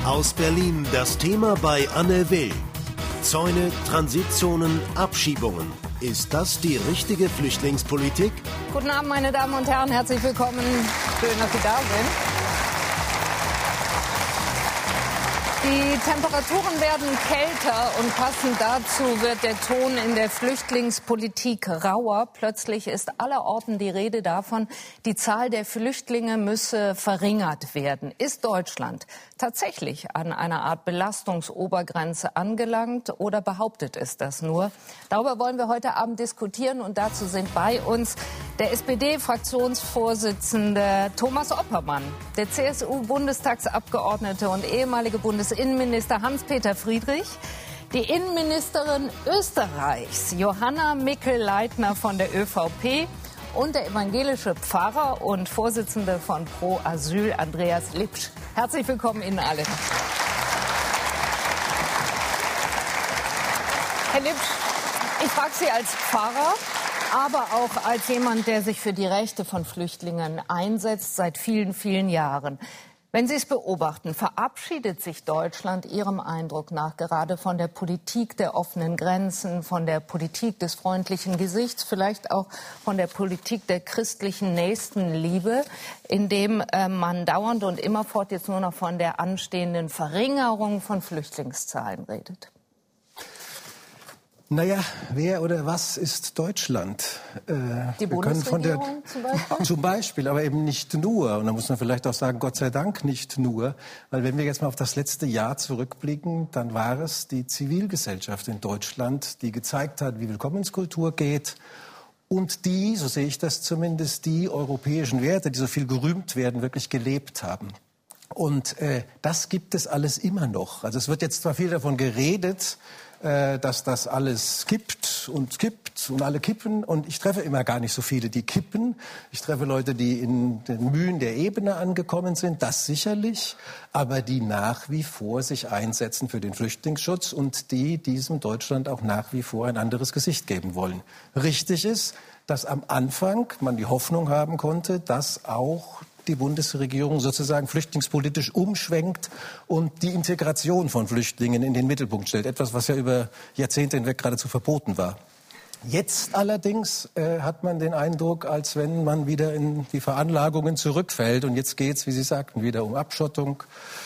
Aus Berlin das Thema bei Anne Will. Zäune, Transitzonen, Abschiebungen. Ist das die richtige Flüchtlingspolitik? Guten Abend, meine Damen und Herren. Herzlich willkommen. Schön, dass Sie da sind. Die Temperaturen werden kälter und passend dazu wird der Ton in der Flüchtlingspolitik rauer. Plötzlich ist allerorten die Rede davon, die Zahl der Flüchtlinge müsse verringert werden. Ist Deutschland tatsächlich an einer Art Belastungsobergrenze angelangt oder behauptet es das nur? Darüber wollen wir heute Abend diskutieren und dazu sind bei uns der SPD-Fraktionsvorsitzende Thomas Oppermann, der CSU-Bundestagsabgeordnete und ehemalige Bundesinnenminister Hans-Peter Friedrich, die Innenministerin Österreichs Johanna Mikl-Leitner von der ÖVP und der evangelische Pfarrer und Vorsitzende von Pro Asyl Andreas Lipsch. Herzlich willkommen Ihnen alle. Herr Lipsch, ich frage Sie als Pfarrer, aber auch als jemand, der sich für die Rechte von Flüchtlingen einsetzt seit vielen, vielen Jahren. Wenn Sie es beobachten, verabschiedet sich Deutschland Ihrem Eindruck nach gerade von der Politik der offenen Grenzen, von der Politik des freundlichen Gesichts, vielleicht auch von der Politik der christlichen Nächstenliebe, indem man dauernd und immerfort jetzt nur noch von der anstehenden Verringerung von Flüchtlingszahlen redet? Naja, wer oder was ist Deutschland? Die Bundesregierung zum Beispiel? Zum Beispiel, aber eben nicht nur. Und da muss man vielleicht auch sagen, Gott sei Dank nicht nur. Weil wenn wir jetzt mal auf das letzte Jahr zurückblicken, dann war es die Zivilgesellschaft in Deutschland, die gezeigt hat, wie Willkommenskultur geht. Und die, so sehe ich das zumindest, die europäischen Werte, die so viel gerühmt werden, wirklich gelebt haben. Und das gibt es alles immer noch. Also es wird jetzt zwar viel davon geredet, dass das alles kippt und alle kippen. Und ich treffe immer gar nicht so viele, die kippen. Ich treffe Leute, die in den Mühen der Ebene angekommen sind, das sicherlich, aber die nach wie vor sich einsetzen für den Flüchtlingsschutz und die diesem Deutschland auch nach wie vor ein anderes Gesicht geben wollen. Richtig ist, dass am Anfang man die Hoffnung haben konnte, dass auch die Bundesregierung sozusagen flüchtlingspolitisch umschwenkt und die Integration von Flüchtlingen in den Mittelpunkt stellt. Etwas, was ja über Jahrzehnte hinweg geradezu verboten war. Jetzt allerdings hat man den Eindruck, als wenn man wieder in die Veranlagungen zurückfällt. Und jetzt geht es, wie Sie sagten, wieder um Abschottung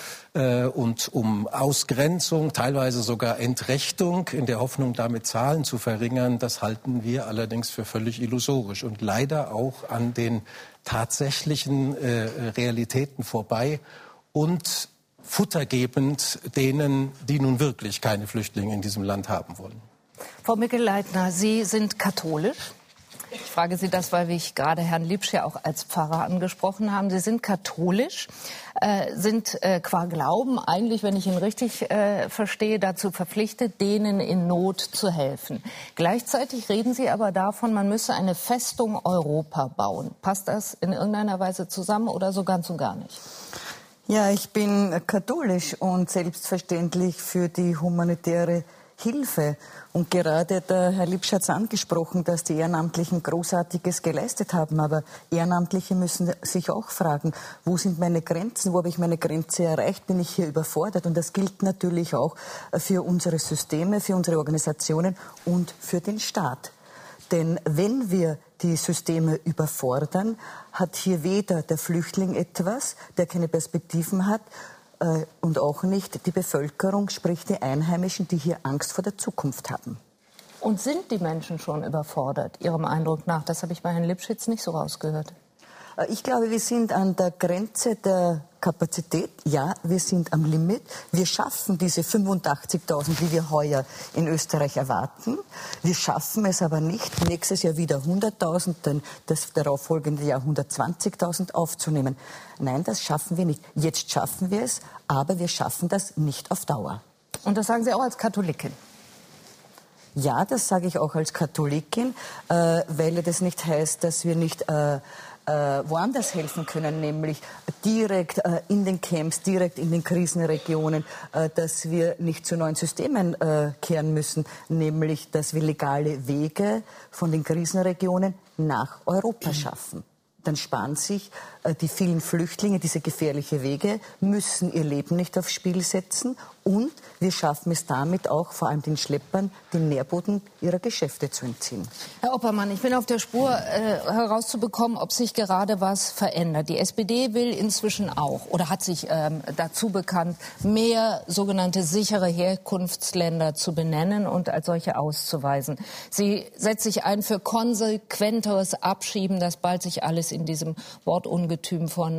und um Ausgrenzung, teilweise sogar Entrechtung, in der Hoffnung, damit Zahlen zu verringern. Das halten wir allerdings für völlig illusorisch und leider auch an den tatsächlichen Realitäten vorbei und futtergebend denen, die nun wirklich keine Flüchtlinge in diesem Land haben wollen. Frau Mikl-Leitner, Sie sind katholisch. Ich frage Sie das, weil ich gerade Herrn Lipsch ja auch als Pfarrer angesprochen habe. Sie sind katholisch, sind qua Glauben eigentlich, wenn ich ihn richtig verstehe, dazu verpflichtet, denen in Not zu helfen. Gleichzeitig reden Sie aber davon, man müsse eine Festung Europa bauen. Passt das in irgendeiner Weise zusammen oder so ganz und gar nicht? Ja, ich bin katholisch und selbstverständlich für die humanitäre Hilfe. Und gerade der Herr Lipsch hat es angesprochen, dass die Ehrenamtlichen Großartiges geleistet haben. Aber Ehrenamtliche müssen sich auch fragen, wo sind meine Grenzen, wo habe ich meine Grenze erreicht, bin ich hier überfordert? Und das gilt natürlich auch für unsere Systeme, für unsere Organisationen und für den Staat. Denn wenn wir die Systeme überfordern, hat hier weder der Flüchtling etwas, der keine Perspektiven hat, und auch nicht die Bevölkerung, sprich die Einheimischen, die hier Angst vor der Zukunft haben. Und sind die Menschen schon überfordert, Ihrem Eindruck nach? Das habe ich bei Herrn Lipsch jetzt nicht so rausgehört. Ich glaube, wir sind an der Grenze der Kapazität. Ja, wir sind am Limit. Wir schaffen diese 85.000, die wir heuer in Österreich erwarten. Wir schaffen es aber nicht, nächstes Jahr wieder 100.000, dann das darauffolgende Jahr 120.000 aufzunehmen. Nein, das schaffen wir nicht. Jetzt schaffen wir es, aber wir schaffen das nicht auf Dauer. Und das sagen Sie auch als Katholikin? Ja, das sage ich auch als Katholikin, weil das nicht heißt, dass wir nicht woanders helfen können, nämlich direkt in den Camps, direkt in den Krisenregionen, dass wir nicht zu neuen Systemen kehren müssen, nämlich dass wir legale Wege von den Krisenregionen nach Europa schaffen. dann sparen sich die vielen Flüchtlinge diese gefährlichen Wege, müssen ihr Leben nicht aufs Spiel setzen und wir schaffen es damit auch, vor allem den Schleppern, den Nährboden ihrer Geschäfte zu entziehen. Herr Oppermann, ich bin auf der Spur, herauszubekommen, ob sich gerade was verändert. Die SPD will inzwischen auch oder hat sich dazu bekannt, mehr sogenannte sichere Herkunftsländer zu benennen und als solche auszuweisen. Sie setzt sich ein für konsequenteres Abschieben, dass bald sich alles in diesem Wortungetüm von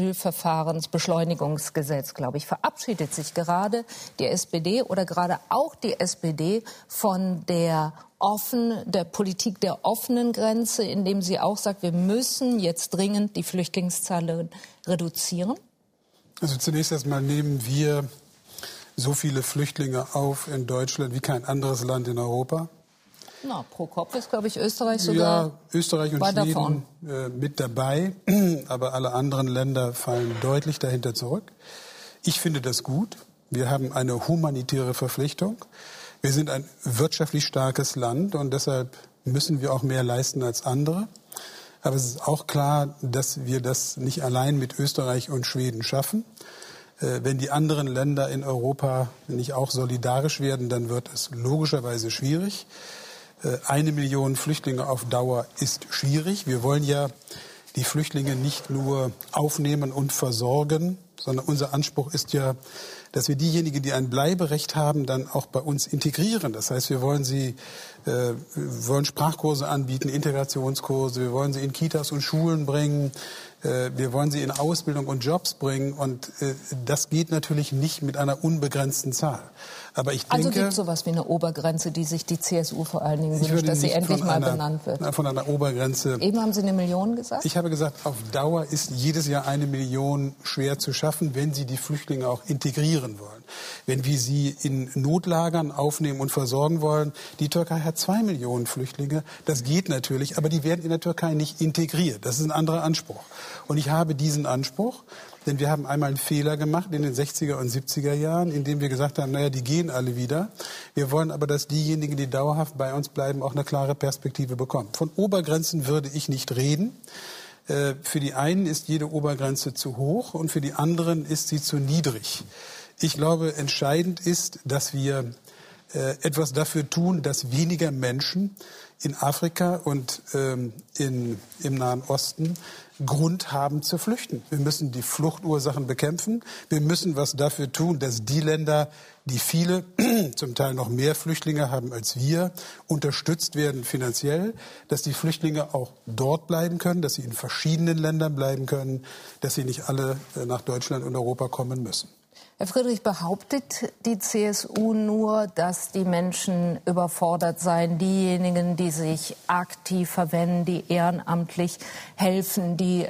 Asylverfahrensbeschleunigungsgesetz, glaube ich, verabschiedet sich gerade die SPD oder gerade auch die SPD von der Politik der offenen Grenze, indem sie auch sagt, wir müssen jetzt dringend die Flüchtlingszahlen reduzieren? Also zunächst einmal nehmen wir so viele Flüchtlinge auf in Deutschland wie kein anderes Land in Europa. Na, pro Kopf ist, glaube ich, Österreich sogar. Ja, Österreich und Schweden mit dabei, aber alle anderen Länder fallen deutlich dahinter zurück. Ich finde das gut. Wir haben eine humanitäre Verpflichtung. Wir sind ein wirtschaftlich starkes Land und deshalb müssen wir auch mehr leisten als andere. Aber es ist auch klar, dass wir das nicht allein mit Österreich und Schweden schaffen. Wenn die anderen Länder in Europa nicht auch solidarisch werden, dann wird es logischerweise schwierig. 1 Million Flüchtlinge auf Dauer ist schwierig. Wir wollen ja die Flüchtlinge nicht nur aufnehmen und versorgen, sondern unser Anspruch ist ja, dass wir diejenigen, die ein Bleiberecht haben, dann auch bei uns integrieren. Das heißt, wir wollen wollen Sprachkurse anbieten, Integrationskurse, wir wollen sie in Kitas und Schulen bringen, wir wollen sie in Ausbildung und Jobs bringen und das geht natürlich nicht mit einer unbegrenzten Zahl. Aber ich denke, also gibt es sowas wie eine Obergrenze, die sich die CSU vor allen Dingen wünscht, dass sie endlich mal benannt wird? Von einer Obergrenze. Eben haben Sie 1 Million gesagt? Ich habe gesagt, auf Dauer ist jedes Jahr 1 Million schwer zu schaffen, wenn Sie die Flüchtlinge auch integrieren wollen. Wenn wir sie in Notlagern aufnehmen und versorgen wollen. Die Türkei hat 2 Millionen Flüchtlinge. Das geht natürlich, aber die werden in der Türkei nicht integriert. Das ist ein anderer Anspruch. Und ich habe diesen Anspruch, denn wir haben einmal einen Fehler gemacht in den 60er und 70er Jahren, indem wir gesagt haben, naja, die gehen alle wieder. Wir wollen aber, dass diejenigen, die dauerhaft bei uns bleiben, auch eine klare Perspektive bekommen. Von Obergrenzen würde ich nicht reden. Für die einen ist jede Obergrenze zu hoch und für die anderen ist sie zu niedrig. Ich glaube, entscheidend ist, dass wir etwas dafür tun, dass weniger Menschen in Afrika und im Nahen Osten Grund haben zu flüchten. Wir müssen die Fluchtursachen bekämpfen. Wir müssen was dafür tun, dass die Länder, die viele, zum Teil noch mehr Flüchtlinge haben als wir, unterstützt werden finanziell, dass die Flüchtlinge auch dort bleiben können, dass sie in verschiedenen Ländern bleiben können, dass sie nicht alle nach Deutschland und Europa kommen müssen. Herr Friedrich, behauptet die CSU nur, dass die Menschen überfordert seien, diejenigen, die sich aktiv verwenden, die ehrenamtlich helfen, die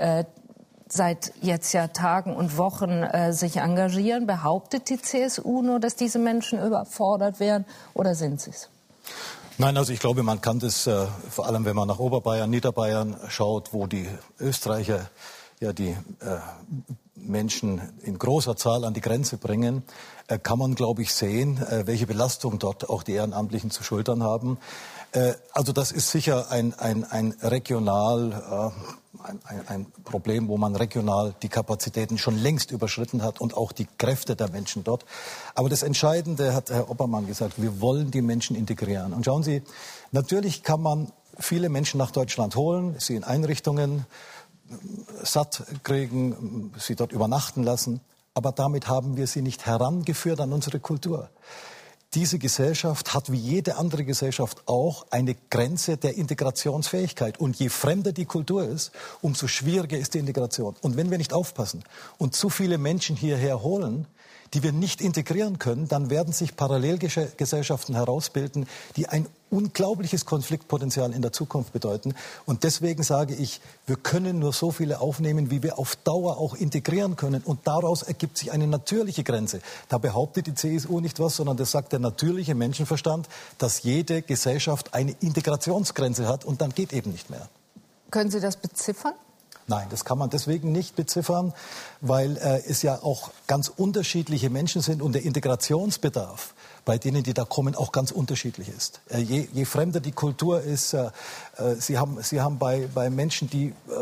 seit jetzt ja Tagen und Wochen sich engagieren? Behauptet die CSU nur, dass diese Menschen überfordert wären oder sind sie es? Nein, also ich glaube, man kann das, vor allem wenn man nach Oberbayern, Niederbayern schaut, wo die Österreicher ja die Menschen in großer Zahl an die Grenze bringen, kann man, glaube ich, sehen, welche Belastung dort auch die Ehrenamtlichen zu schultern haben. Also das ist sicher ein Problem, wo man regional die Kapazitäten schon längst überschritten hat und auch die Kräfte der Menschen dort. Aber das Entscheidende, hat Herr Oppermann gesagt, wir wollen die Menschen integrieren. Und schauen Sie, natürlich kann man viele Menschen nach Deutschland holen, sie in Einrichtungen satt kriegen, sie dort übernachten lassen. Aber damit haben wir sie nicht herangeführt an unsere Kultur. Diese Gesellschaft hat wie jede andere Gesellschaft auch eine Grenze der Integrationsfähigkeit. Und je fremder die Kultur ist, umso schwieriger ist die Integration. Und wenn wir nicht aufpassen und zu viele Menschen hierher holen, die wir nicht integrieren können, dann werden sich Parallelgesellschaften herausbilden, die ein unglaubliches Konfliktpotenzial in der Zukunft bedeuten. Und deswegen sage ich, wir können nur so viele aufnehmen, wie wir auf Dauer auch integrieren können. Und daraus ergibt sich eine natürliche Grenze. Da behauptet die CSU nicht was, sondern das sagt der natürliche Menschenverstand, dass jede Gesellschaft eine Integrationsgrenze hat und dann geht eben nicht mehr. Können Sie das beziffern? Nein, das kann man deswegen nicht beziffern, weil es ja auch ganz unterschiedliche Menschen sind und der Integrationsbedarf bei denen, die da kommen, auch ganz unterschiedlich ist. Je fremder die Kultur ist, Sie haben bei Menschen, die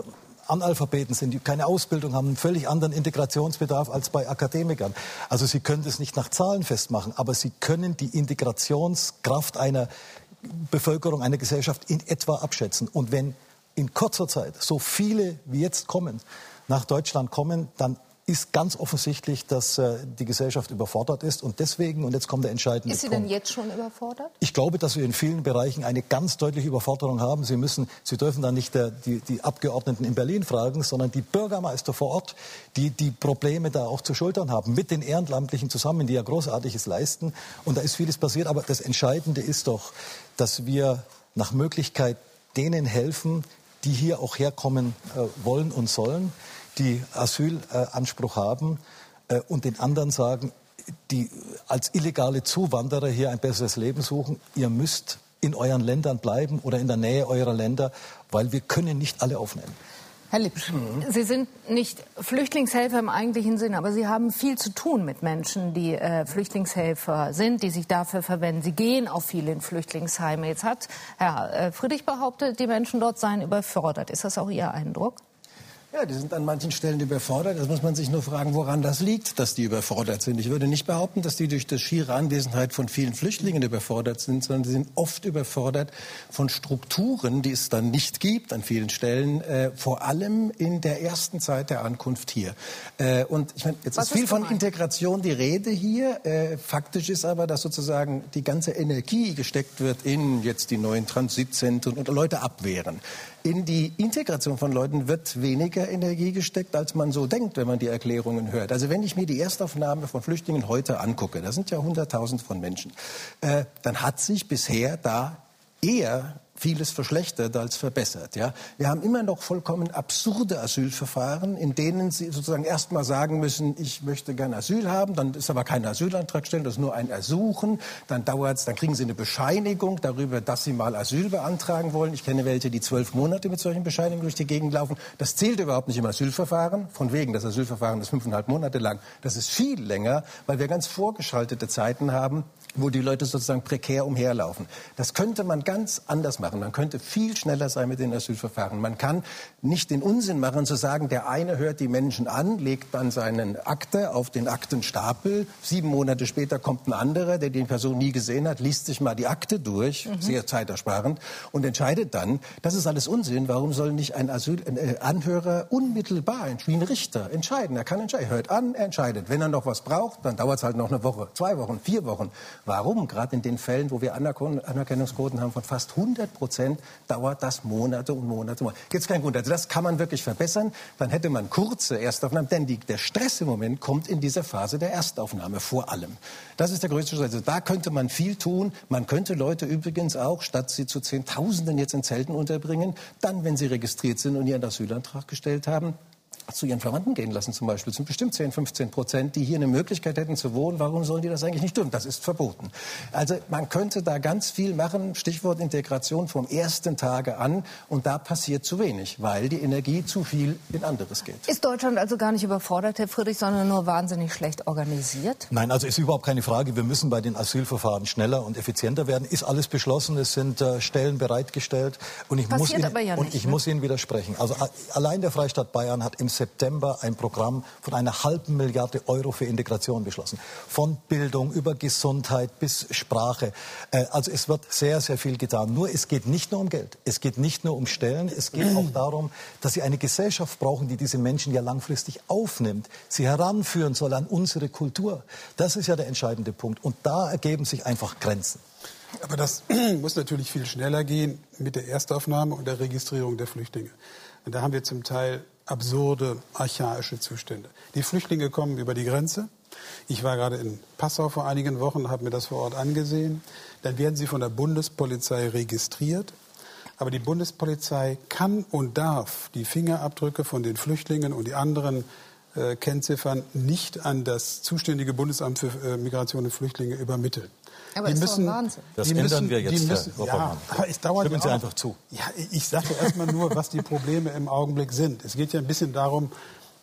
Analphabeten sind, die keine Ausbildung haben, einen völlig anderen Integrationsbedarf als bei Akademikern. Also Sie können das nicht nach Zahlen festmachen, aber Sie können die Integrationskraft einer Bevölkerung, einer Gesellschaft in etwa abschätzen. Und wenn in kurzer Zeit so viele wie jetzt nach Deutschland kommen, dann ist ganz offensichtlich, dass die Gesellschaft überfordert ist. Und deswegen, und jetzt kommt der entscheidende Punkt. Ist sie denn jetzt schon überfordert? Ich glaube, dass wir in vielen Bereichen eine ganz deutliche Überforderung haben. Sie dürfen dann nicht die Abgeordneten in Berlin fragen, sondern die Bürgermeister vor Ort, die Probleme da auch zu schultern haben, mit den Ehrenamtlichen zusammen, die ja Großartiges leisten. Und da ist vieles passiert. Aber das Entscheidende ist doch, dass wir nach Möglichkeit denen helfen, die hier auch herkommen wollen und sollen, die Asylanspruch haben und den anderen sagen, die als illegale Zuwanderer hier ein besseres Leben suchen, ihr müsst in euren Ländern bleiben oder in der Nähe eurer Länder, weil wir können nicht alle aufnehmen. Herr Lipsch, Sie sind nicht Flüchtlingshelfer im eigentlichen Sinn, aber Sie haben viel zu tun mit Menschen, die Flüchtlingshelfer sind, die sich dafür verwenden. Sie gehen auch viel in Flüchtlingsheime. Jetzt hat Herr Friedrich behauptet, die Menschen dort seien überfordert. Ist das auch Ihr Eindruck? Ja, die sind an manchen Stellen überfordert. Das muss man sich nur fragen, woran das liegt, dass die überfordert sind. Ich würde nicht behaupten, dass die durch die schiere Anwesenheit von vielen Flüchtlingen überfordert sind, sondern sie sind oft überfordert von Strukturen, die es dann nicht gibt an vielen Stellen, vor allem in der ersten Zeit der Ankunft hier. Und ich meine, jetzt ist viel von Integration die Rede hier. Faktisch ist aber, dass sozusagen die ganze Energie gesteckt wird in jetzt die neuen Transitzentren und Leute abwehren. In die Integration von Leuten wird weniger Energie gesteckt, als man so denkt, wenn man die Erklärungen hört. Also wenn ich mir die Erstaufnahme von Flüchtlingen heute angucke, da sind ja 100.000 von Menschen, dann hat sich bisher da eher vieles verschlechtert als verbessert. Ja? Wir haben immer noch vollkommen absurde Asylverfahren, in denen Sie sozusagen erst mal sagen müssen, ich möchte gerne Asyl haben, dann ist aber kein Asylantrag stellen, das ist nur ein Ersuchen, dann dauert's, dann kriegen Sie eine Bescheinigung darüber, dass Sie mal Asyl beantragen wollen. Ich kenne welche, die 12 Monate mit solchen Bescheinigungen durch die Gegend laufen. Das zählt überhaupt nicht im Asylverfahren, von wegen, das Asylverfahren ist 5,5 Monate lang. Das ist viel länger, weil wir ganz vorgeschaltete Zeiten haben, wo die Leute sozusagen prekär umherlaufen. Das könnte man ganz anders machen. Man könnte viel schneller sein mit den Asylverfahren. Man kann nicht den Unsinn machen, zu sagen, der eine hört die Menschen an, legt dann seinen Akte auf den Aktenstapel. 7 Monate später kommt ein anderer, der die Person nie gesehen hat, liest sich mal die Akte durch, sehr zeitersparend, und entscheidet dann, das ist alles Unsinn. Warum soll nicht ein Anhörer unmittelbar, wie ein Richter, entscheiden? Er kann entscheiden. Er hört an, er entscheidet. Wenn er noch was braucht, dann dauert es halt noch eine Woche, 2 Wochen, 4 Wochen. Warum? Gerade in den Fällen, wo wir Anerkennungsquoten haben von fast 100%, dauert das Monate und Monate. Jetzt kein Grund. Also das kann man wirklich verbessern. Dann hätte man kurze Erstaufnahmen. Denn der Stress im Moment kommt in dieser Phase der Erstaufnahme vor allem. Das ist der größte Stress. Also da könnte man viel tun. Man könnte Leute übrigens auch, statt sie zu Zehntausenden jetzt in Zelten unterbringen, dann, wenn sie registriert sind und ihren Asylantrag gestellt haben, zu ihren Verwandten gehen lassen zum Beispiel. Das sind bestimmt 10-15%, die hier eine Möglichkeit hätten zu wohnen. Warum sollen die das eigentlich nicht tun? Das ist verboten. Also man könnte da ganz viel machen. Stichwort Integration vom ersten Tage an. Und da passiert zu wenig, weil die Energie zu viel in anderes geht. Ist Deutschland also gar nicht überfordert, Herr Friedrich, sondern nur wahnsinnig schlecht organisiert? Nein, also ist überhaupt keine Frage. Wir müssen bei den Asylverfahren schneller und effizienter werden. Ist alles beschlossen. Es sind Stellen bereitgestellt. Und ich muss Ihnen widersprechen. Also allein der Freistaat Bayern hat im September ein Programm von einer €0,5 Milliarden für Integration beschlossen. Von Bildung über Gesundheit bis Sprache. Also es wird sehr, sehr viel getan. Nur es geht nicht nur um Geld. Es geht nicht nur um Stellen. Es geht auch darum, dass Sie eine Gesellschaft brauchen, die diese Menschen ja langfristig aufnimmt, sie heranführen soll an unsere Kultur. Das ist ja der entscheidende Punkt. Und da ergeben sich einfach Grenzen. Aber das muss natürlich viel schneller gehen mit der Erstaufnahme und der Registrierung der Flüchtlinge. Und da haben wir zum Teil absurde, archaische Zustände. Die Flüchtlinge kommen über die Grenze. Ich war gerade in Passau vor einigen Wochen, habe mir das vor Ort angesehen. Dann werden sie von der Bundespolizei registriert. Aber die Bundespolizei kann und darf die Fingerabdrücke von den Flüchtlingen und die anderen Kennziffern nicht an das zuständige Bundesamt für Migration und Flüchtlinge übermitteln. Aber das ist doch ein Wahnsinn. Das ändern wir jetzt, Herr Oppermann. Ja, aber es dauert Stimmen Sie einfach zu. Ja, ich sage ja erstmal nur, was die Probleme im Augenblick sind. Es geht ja ein bisschen darum,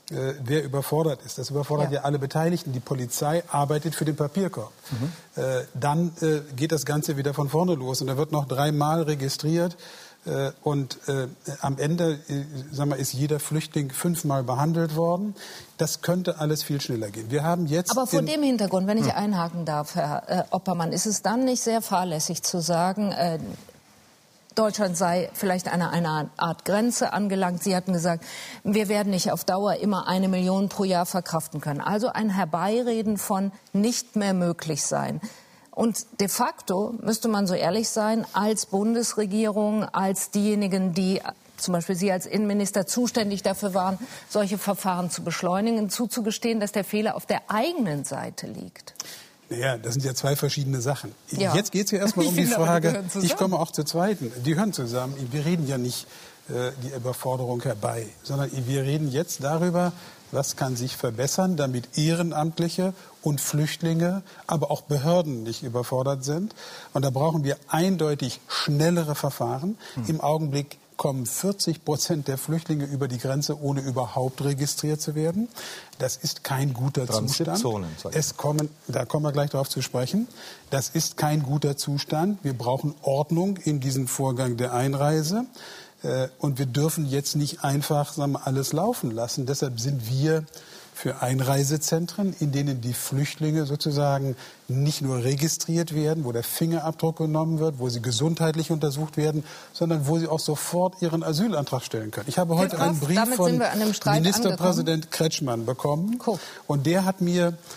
wer überfordert ist. Das überfordert ja alle Beteiligten. Die Polizei arbeitet für den Papierkorb. Dann geht das Ganze wieder von vorne los. Und da wird noch 3-mal registriert. Und am Ende ist jeder Flüchtling 5-mal behandelt worden. Das könnte alles viel schneller gehen. Wir haben jetzt aber vor dem Hintergrund, wenn ich einhaken darf, Herr Oppermann, ist es dann nicht sehr fahrlässig zu sagen, Deutschland sei vielleicht an einer Art Grenze angelangt. Sie hatten gesagt, wir werden nicht auf Dauer immer 1 Million pro Jahr verkraften können. Also ein Herbeireden von nicht mehr möglich sein. Und de facto müsste man so ehrlich sein, als Bundesregierung, als diejenigen, die zum Beispiel Sie als Innenminister zuständig dafür waren, solche Verfahren zu beschleunigen, zuzugestehen, dass der Fehler auf der eigenen Seite liegt. Naja, das sind ja 2 verschiedene Sachen. Ja. Jetzt geht es ja erstmal um die Frage, die ich komme auch zur zweiten, die hören zusammen. Wir reden ja nicht die Überforderung herbei, sondern wir reden jetzt darüber, was kann sich verbessern, damit Ehrenamtliche und Flüchtlinge, aber auch Behörden nicht überfordert sind. Und da brauchen wir eindeutig schnellere Verfahren. Im Augenblick kommen 40% der Flüchtlinge über die Grenze, ohne überhaupt registriert zu werden. Das ist kein guter Zustand. Da kommen wir gleich darauf zu sprechen. Das ist kein guter Zustand. Wir brauchen Ordnung in diesen Vorgang der Einreise. Und wir dürfen jetzt nicht einfach alles laufen lassen. Deshalb sind wir für Einreisezentren, in denen die Flüchtlinge sozusagen nicht nur registriert werden, wo der Fingerabdruck genommen wird, wo sie gesundheitlich untersucht werden, sondern wo sie auch sofort ihren Asylantrag stellen können. Ich habe heute einen Brief von Ministerpräsident Kretschmann bekommen. Cool. Und der hat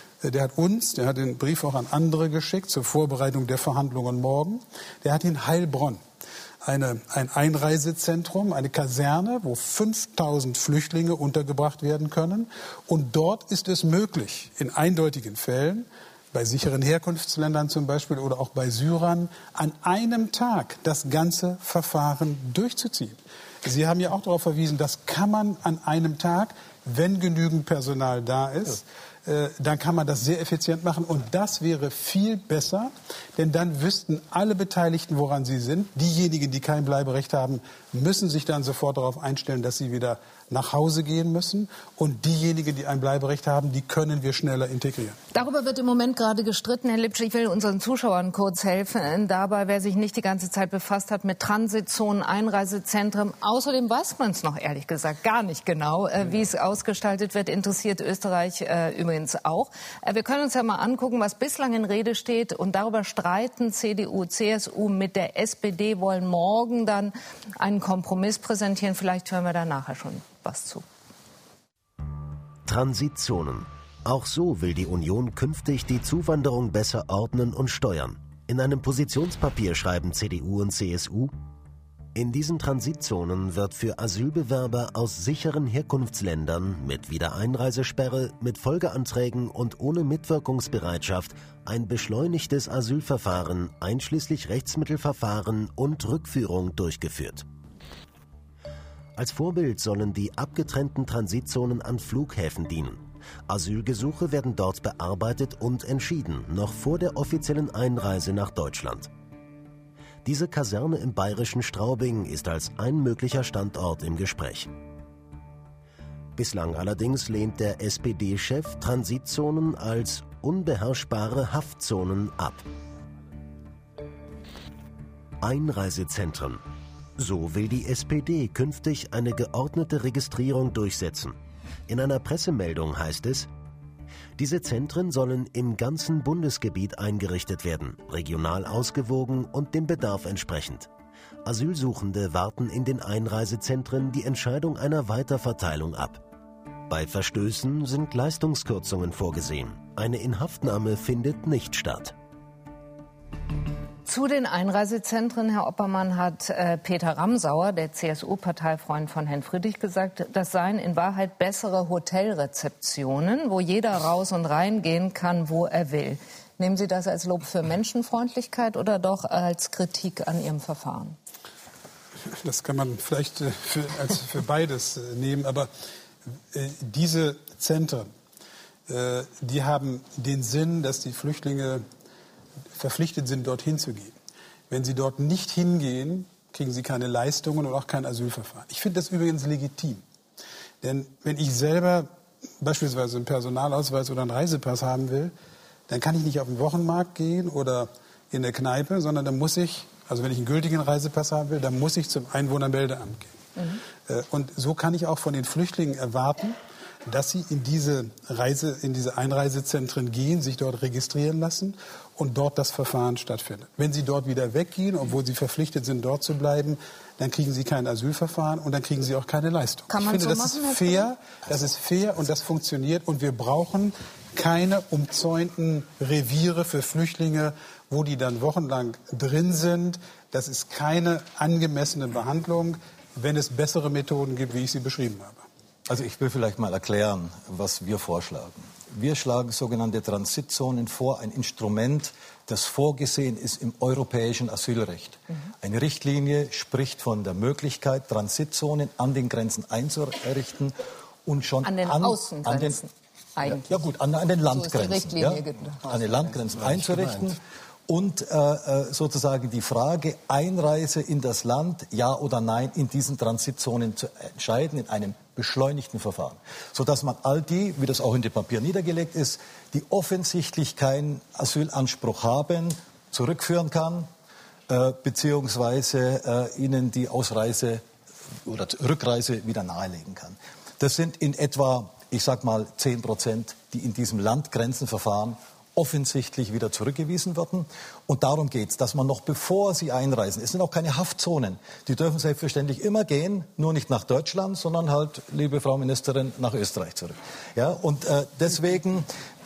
den Brief auch an andere geschickt zur Vorbereitung der Verhandlungen morgen. Der hat in Heilbronn ein Einreisezentrum, eine Kaserne, wo 5000 Flüchtlinge untergebracht werden können. Und dort ist es möglich, in eindeutigen Fällen, bei sicheren Herkunftsländern zum Beispiel oder auch bei Syrern, an einem Tag das ganze Verfahren durchzuziehen. Sie haben ja auch darauf verwiesen, das kann man an einem Tag, wenn genügend Personal da ist, dann kann man das sehr effizient machen. Und das wäre viel besser, denn dann wüssten alle Beteiligten, woran sie sind. Diejenigen, die kein Bleiberecht haben, müssen sich dann sofort darauf einstellen, dass sie wieder nach Hause gehen müssen. Und diejenigen, die ein Bleiberecht haben, die können wir schneller integrieren. Darüber wird im Moment gerade gestritten. Herr Lipsch, ich will unseren Zuschauern kurz helfen. Dabei, wer sich nicht die ganze Zeit befasst hat mit Transitzonen, Einreisezentren. Außerdem weiß man es noch ehrlich gesagt gar nicht genau, wie es ausgestaltet wird. Interessiert Österreich übrigens auch. Wir können uns ja mal angucken, was bislang in Rede steht. Und darüber streiten CDU, CSU mit der SPD, wollen morgen dann einen Kompromiss präsentieren. Vielleicht hören wir da nachher schon was zu. Transitzonen. Auch so will die Union künftig die Zuwanderung besser ordnen und steuern. In einem Positionspapier schreiben CDU und CSU: In diesen Transitzonen wird für Asylbewerber aus sicheren Herkunftsländern mit Wiedereinreisesperre, mit Folgeanträgen und ohne Mitwirkungsbereitschaft ein beschleunigtes Asylverfahren einschließlich Rechtsmittelverfahren und Rückführung durchgeführt. Als Vorbild sollen die abgetrennten Transitzonen an Flughäfen dienen. Asylgesuche werden dort bearbeitet und entschieden, noch vor der offiziellen Einreise nach Deutschland. Diese Kaserne im bayerischen Straubing ist als ein möglicher Standort im Gespräch. Bislang allerdings lehnt der SPD-Chef Transitzonen als unbeherrschbare Haftzonen ab. Einreisezentren. So will die SPD künftig eine geordnete Registrierung durchsetzen. In einer Pressemeldung heißt es: Diese Zentren sollen im ganzen Bundesgebiet eingerichtet werden, regional ausgewogen und dem Bedarf entsprechend. Asylsuchende warten in den Einreisezentren die Entscheidung einer Weiterverteilung ab. Bei Verstößen sind Leistungskürzungen vorgesehen. Eine Inhaftnahme findet nicht statt. Zu den Einreisezentren, Herr Oppermann, hat Peter Ramsauer, der CSU-Parteifreund von Herrn Friedrich, gesagt, das seien in Wahrheit bessere Hotelrezeptionen, wo jeder raus und reingehen kann, wo er will. Nehmen Sie das als Lob für Menschenfreundlichkeit oder doch als Kritik an Ihrem Verfahren? Das kann man vielleicht für beides nehmen, aber diese Zentren, die haben den Sinn, dass die Flüchtlinge verpflichtet sind, dorthin zu gehen. Wenn sie dort nicht hingehen, kriegen sie keine Leistungen und auch kein Asylverfahren. Ich finde das übrigens legitim. Denn wenn ich selber beispielsweise einen Personalausweis oder einen Reisepass haben will, dann kann ich nicht auf den Wochenmarkt gehen oder in eine Kneipe, sondern dann muss ich Also wenn ich einen gültigen Reisepass haben will, dann muss ich zum Einwohnermeldeamt gehen. Und so kann ich auch von den Flüchtlingen erwarten, dass sie in diese Einreisezentren gehen, sich dort registrieren lassen und dort das Verfahren stattfindet. Wenn sie dort wieder weggehen, obwohl sie verpflichtet sind, dort zu bleiben, dann kriegen sie kein Asylverfahren und dann kriegen sie auch keine Leistung. Kann man ich finde, so das machen, ist fair, das ist fair und das funktioniert. Und wir brauchen keine umzäunten Reviere für Flüchtlinge, wo die dann wochenlang drin sind. Das ist keine angemessene Behandlung, wenn es bessere Methoden gibt, wie ich sie beschrieben habe. Also ich will vielleicht mal erklären, was wir vorschlagen. Wir schlagen sogenannte Transitzonen vor, ein Instrument, das vorgesehen ist im europäischen Asylrecht. Eine Richtlinie spricht von der Möglichkeit, Transitzonen an den Grenzen einzurichten und schon an den Außengrenzen eigentlich. Ja gut, an den Landgrenzen. So ist die Richtlinie an den Landgrenzen einzurichten. Und sozusagen die Frage Einreise in das Land, ja oder nein, in diesen Transitzonen zu entscheiden, in einem beschleunigten Verfahren. Sodass man all die, wie das auch in dem Papier niedergelegt ist, die offensichtlich keinen Asylanspruch haben, zurückführen kann, beziehungsweise ihnen die Ausreise oder Rückreise wieder nahelegen kann. Das sind in etwa, ich sag mal, 10%, die in diesem Landgrenzenverfahren offensichtlich wieder zurückgewiesen werden. Und darum geht es, dass man noch bevor sie einreisen, es sind auch keine Haftzonen, die dürfen selbstverständlich immer gehen, nur nicht nach Deutschland, sondern halt, liebe Frau Ministerin, nach Österreich zurück. Ja, und deswegen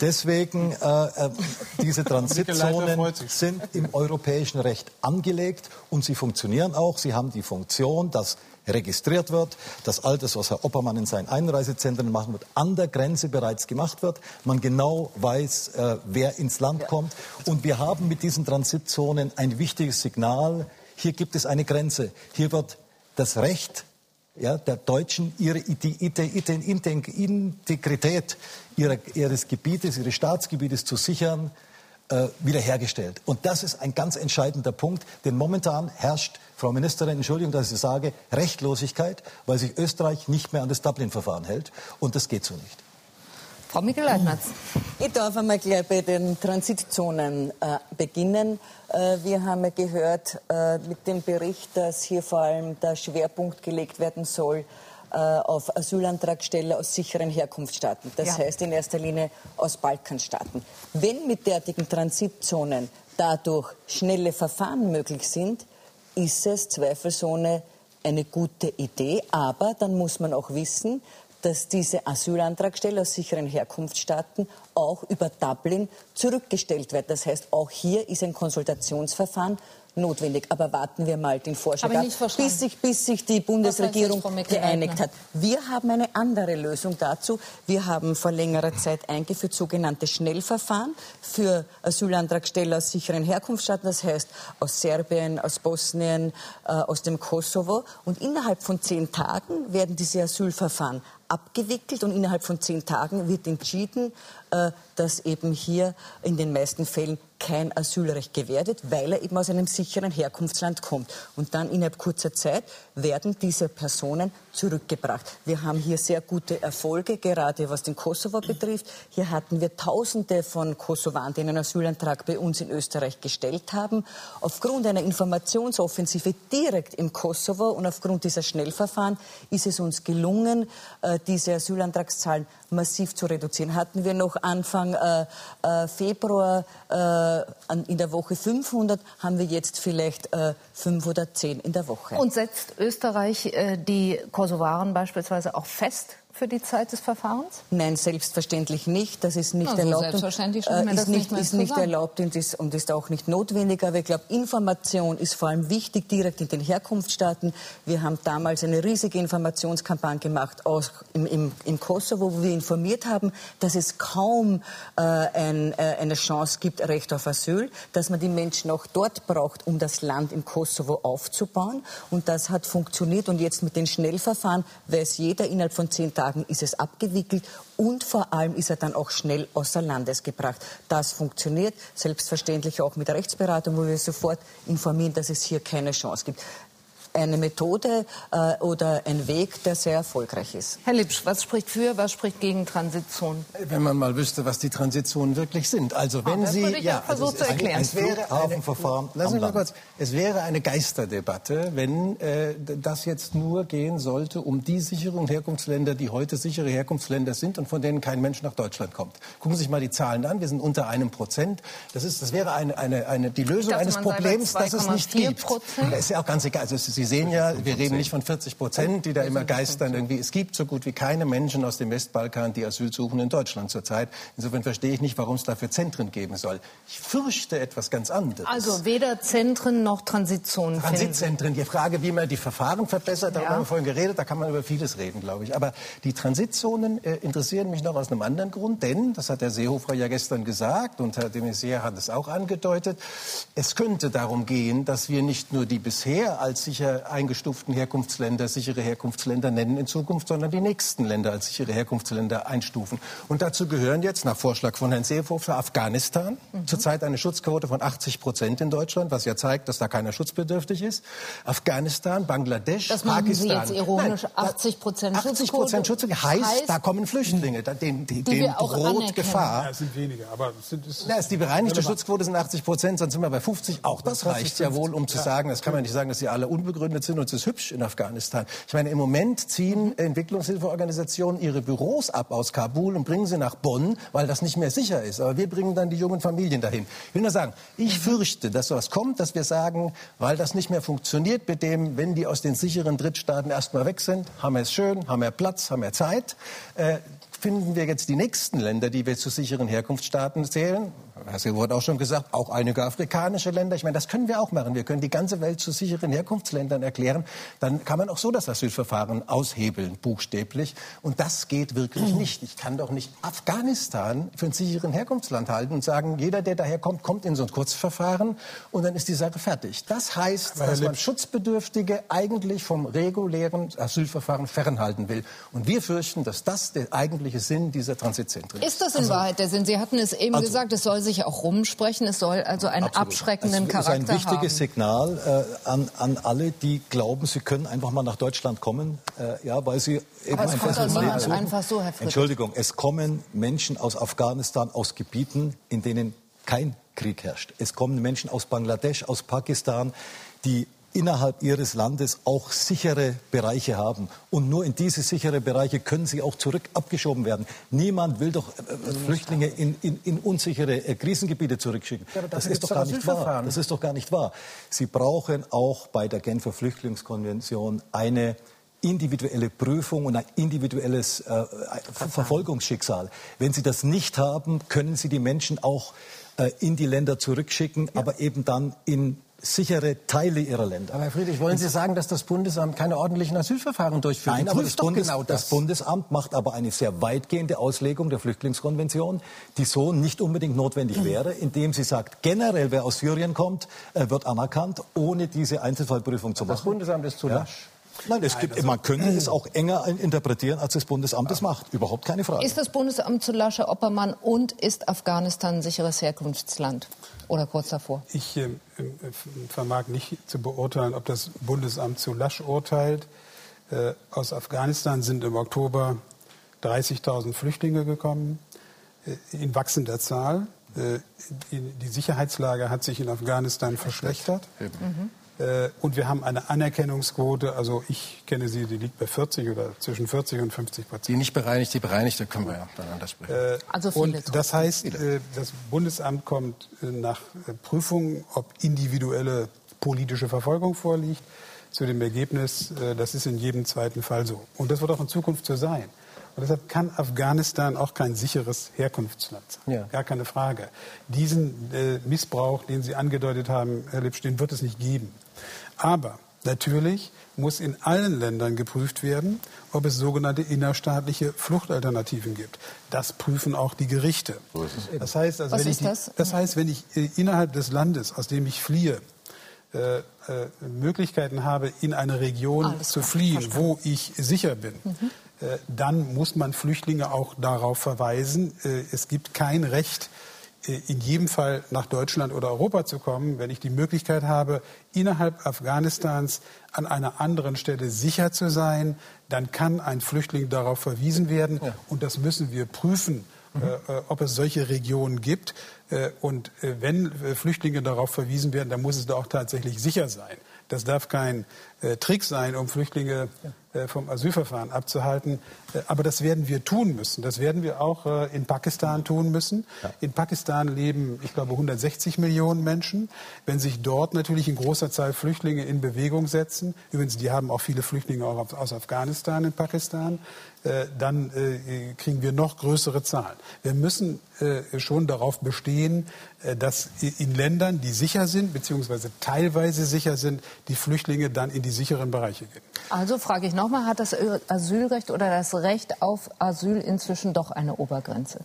diese Transitzonen sind im europäischen Recht angelegt und sie funktionieren auch. Sie haben die Funktion, dass registriert wird, dass all das, was Herr Oppermann in seinen Einreisezentren machen wird, an der Grenze bereits gemacht wird. Man genau weiß, wer ins Land kommt. Und wir haben mit diesen Transitzonen ein wichtiges Signal. Hier gibt es eine Grenze. Hier wird das Recht der Deutschen, die Integrität ihres Gebietes, ihres Staatsgebietes zu sichern, wiederhergestellt. Und das ist ein ganz entscheidender Punkt, denn momentan herrscht, Frau Ministerin, Entschuldigung, dass ich sage, Rechtlosigkeit, weil sich Österreich nicht mehr an das Dublin-Verfahren hält. Und das geht so nicht. Frau Mikl-Leitner. Ich darf einmal gleich bei den Transitzonen beginnen. Wir haben ja gehört mit dem Bericht, dass hier vor allem der Schwerpunkt gelegt werden soll auf Asylantragsteller aus sicheren Herkunftsstaaten. Das heißt in erster Linie aus Balkanstaaten. Wenn mit derartigen Transitzonen dadurch schnelle Verfahren möglich sind, ist es zweifelsohne eine gute Idee. Aber dann muss man auch wissen, dass diese Asylantragsteller aus sicheren Herkunftsstaaten auch über Dublin zurückgestellt werden. Das heißt, auch hier ist ein Konsultationsverfahren notwendig. Aber warten wir mal den Vorschlag ab, bis sich die Bundesregierung geeinigt hat. Wir haben eine andere Lösung dazu. Wir haben vor längerer Zeit eingeführt sogenannte Schnellverfahren für Asylantragsteller aus sicheren Herkunftsstaaten, das heißt aus Serbien, aus Bosnien, aus dem Kosovo. Und innerhalb von 10 Tagen werden diese Asylverfahren abgewickelt und innerhalb von 10 Tagen wird entschieden, dass eben hier in den meisten Fällen kein Asylrecht gewährt wird, weil er eben aus einem sicheren Herkunftsland kommt. Und dann innerhalb kurzer Zeit werden diese Personen zurückgebracht. Wir haben hier sehr gute Erfolge, gerade was den Kosovo betrifft. Hier hatten wir Tausende von Kosovaren, die einen Asylantrag bei uns in Österreich gestellt haben. Aufgrund einer Informationsoffensive direkt im Kosovo und aufgrund dieser Schnellverfahren ist es uns gelungen, diese Asylantragszahlen massiv zu reduzieren. Hatten wir noch Anfang Februar in der Woche 500, haben wir jetzt vielleicht 5 oder 10 in der Woche. Und setzt Österreich die Kosovaren beispielsweise auch fest für die Zeit des Verfahrens? Nein, selbstverständlich nicht. Das ist nicht erlaubt. Selbstverständlich ist nicht erlaubt und ist auch nicht notwendig. Aber ich glaube, Information ist vor allem wichtig, direkt in den Herkunftsstaaten. Wir haben damals eine riesige Informationskampagne gemacht im Kosovo, wo wir informiert haben, dass es kaum eine Chance gibt, Recht auf Asyl, dass man die Menschen auch dort braucht, um das Land im Kosovo aufzubauen. Und das hat funktioniert. Und jetzt mit den Schnellverfahren weiß jeder, innerhalb von 10 Tagen ist es abgewickelt und vor allem ist er dann auch schnell außer Landes gebracht. Das funktioniert, selbstverständlich auch mit Rechtsberatung, wo wir sofort informieren, dass es hier keine Chance gibt. eine Methode oder ein Weg, der sehr erfolgreich ist. Herr Lipsch, was spricht für, was spricht gegen Transition? Wenn man mal wüsste, was die Transitionen wirklich sind. Also wenn Sie, versucht zu erklären. Es wäre Hafenverfahren. Lassen Sie mal kurz. Es wäre eine Geisterdebatte, wenn das jetzt nur gehen sollte um die sicheren Herkunftsländer, die heute sichere Herkunftsländer sind und von denen kein Mensch nach Deutschland kommt. Gucken Sie sich mal die Zahlen an. Wir sind unter 1%. Das wäre die Lösung eines Problems, das es nicht gibt. Das ist ja auch ganz egal. Also Sie sehen ja, wir reden nicht von 40%, die da immer geistern irgendwie. Es gibt so gut wie keine Menschen aus dem Westbalkan, die Asyl suchen in Deutschland zurzeit. Insofern verstehe ich nicht, warum es dafür Zentren geben soll. Ich fürchte etwas ganz anderes. Also weder Zentren noch Transitzonen. Transitzentren. Die Frage, wie man die Verfahren verbessert, darüber haben wir vorhin geredet, da kann man über vieles reden, glaube ich. Aber die Transitzonen interessieren mich noch aus einem anderen Grund, denn, das hat der Seehofer ja gestern gesagt und Herr de Maizière hat es auch angedeutet, es könnte darum gehen, dass wir nicht nur die bisher als sicher eingestuften Herkunftsländer sichere Herkunftsländer nennen in Zukunft, sondern die nächsten Länder als sichere Herkunftsländer einstufen. Und dazu gehören jetzt, nach Vorschlag von Herrn Seehofer, Afghanistan. Zurzeit eine Schutzquote von 80% in Deutschland, was ja zeigt, dass da keiner schutzbedürftig ist. Afghanistan, Bangladesch, das machen Pakistan. Sie jetzt ironisch. 80% Schutzquote heißt, da kommen Flüchtlinge. Denen droht Gefahr. Ja, es sind weniger, aber die bereinigte Schutzquote sind 80%, sonst sind wir bei 50. Auch das reicht ja wohl, um zu sagen, das kann man nicht sagen, dass sie alle unbegründet sind und es ist hübsch in Afghanistan. Ich meine, im Moment ziehen Entwicklungshilfeorganisationen ihre Büros ab aus Kabul und bringen sie nach Bonn, weil das nicht mehr sicher ist. Aber wir bringen dann die jungen Familien dahin. Ich will nur sagen, ich fürchte, dass sowas kommt, dass wir sagen, weil das nicht mehr funktioniert mit dem, wenn die aus den sicheren Drittstaaten erstmal weg sind, haben wir es schön, haben wir Platz, haben wir Zeit, finden wir jetzt die nächsten Länder, die wir zu sicheren Herkunftsstaaten zählen. Herr Seehofer hat auch schon gesagt, auch einige afrikanische Länder. Ich meine, das können wir auch machen. Wir können die ganze Welt zu sicheren Herkunftsländern erklären. Dann kann man auch so das Asylverfahren aushebeln, buchstäblich. Und das geht wirklich nicht. Ich kann doch nicht Afghanistan für einen sicheren Herkunftsland halten und sagen, jeder, der daher kommt, kommt in so ein Kurzverfahren und dann ist die Sache fertig. Das heißt, dass man Schutzbedürftige eigentlich vom regulären Asylverfahren fernhalten will. Und wir fürchten, dass das der eigentliche Sinn dieser Transitzentren ist. Ist das in Wahrheit der Sinn? Sie hatten es eben gesagt, es soll sich auch rumsprechen, es soll also einen abschreckenden Charakter haben. Das ist ein wichtiges Signal an alle, die glauben, sie können einfach mal nach Deutschland kommen, weil sie eben ein besseres Leben suchen. Einfach so, Herr Friedrich. Entschuldigung, es kommen Menschen aus Afghanistan, aus Gebieten, in denen kein Krieg herrscht. Es kommen Menschen aus Bangladesch, aus Pakistan, die innerhalb ihres Landes auch sichere Bereiche haben. Und nur in diese sichere Bereiche können sie auch zurück abgeschoben werden. Niemand will doch Flüchtlinge in unsichere Krisengebiete zurückschicken. Ja, das ist doch gar nicht wahr. Das ist doch gar nicht wahr. Sie brauchen auch bei der Genfer Flüchtlingskonvention eine individuelle Prüfung und ein individuelles Verfolgungsschicksal. Wenn Sie das nicht haben, können Sie die Menschen auch in die Länder zurückschicken, aber eben dann in sichere Teile ihrer Länder. Aber Herr Friedrich, wollen Sie sagen, dass das Bundesamt keine ordentlichen Asylverfahren durchführt? Nein, aber das Bundesamt macht aber eine sehr weitgehende Auslegung der Flüchtlingskonvention, die so nicht unbedingt notwendig wäre, indem sie sagt, generell wer aus Syrien kommt, wird anerkannt, ohne diese Einzelfallprüfung zu machen. Das Bundesamt ist zu lasch. Nein, man könnte es auch enger interpretieren, als das Bundesamt es macht. Überhaupt keine Frage. Ist das Bundesamt zu lasch, Herr Oppermann, und ist Afghanistan ein sicheres Herkunftsland? Oder kurz davor? Ich vermag nicht zu beurteilen, ob das Bundesamt zu lasch urteilt. Aus Afghanistan sind im Oktober 30.000 Flüchtlinge gekommen, in wachsender Zahl. Die Sicherheitslage hat sich in Afghanistan verschlechtert. Und wir haben eine Anerkennungsquote, also ich kenne sie, die liegt bei 40 oder zwischen 40 und 50%. Die nicht bereinigt, die bereinigte können wir ja miteinander sprechen. Also viele. Und das heißt, das Bundesamt kommt nach Prüfung, ob individuelle politische Verfolgung vorliegt, zu dem Ergebnis, das ist in jedem zweiten Fall so. Und das wird auch in Zukunft so sein. Und deshalb kann Afghanistan auch kein sicheres Herkunftsland sein. Ja. Gar keine Frage. Diesen Missbrauch, den Sie angedeutet haben, Herr Lipsch, den wird es nicht geben. Aber natürlich muss in allen Ländern geprüft werden, ob es sogenannte innerstaatliche Fluchtalternativen gibt. Das prüfen auch die Gerichte. Das heißt, also, wenn ich innerhalb des Landes, aus dem ich fliehe, Möglichkeiten habe, in eine Region zu fliehen, wo ich sicher bin, dann muss man Flüchtlinge auch darauf verweisen, es gibt kein Recht, in jedem Fall nach Deutschland oder Europa zu kommen, wenn ich die Möglichkeit habe, innerhalb Afghanistans an einer anderen Stelle sicher zu sein, dann kann ein Flüchtling darauf verwiesen werden. Ja. Und das müssen wir prüfen, ob es solche Regionen gibt. Und wenn Flüchtlinge darauf verwiesen werden, dann muss es da auch tatsächlich sicher sein. Das darf kein Trick sein, um Flüchtlinge vom Asylverfahren abzuhalten. Aber das werden wir tun müssen. Das werden wir auch in Pakistan tun müssen. Ja. In Pakistan leben, ich glaube, 160 Millionen Menschen. Wenn sich dort natürlich in großer Zahl Flüchtlinge in Bewegung setzen, übrigens, die haben auch viele Flüchtlinge auch aus Afghanistan in Pakistan, dann kriegen wir noch größere Zahlen. Wir müssen schon darauf bestehen, dass in Ländern, die sicher sind, beziehungsweise teilweise sicher sind, die Flüchtlinge dann in die sicheren Bereiche gehen. Also frage ich nochmal, hat das Asylrecht oder das Recht auf Asyl inzwischen doch eine Obergrenze?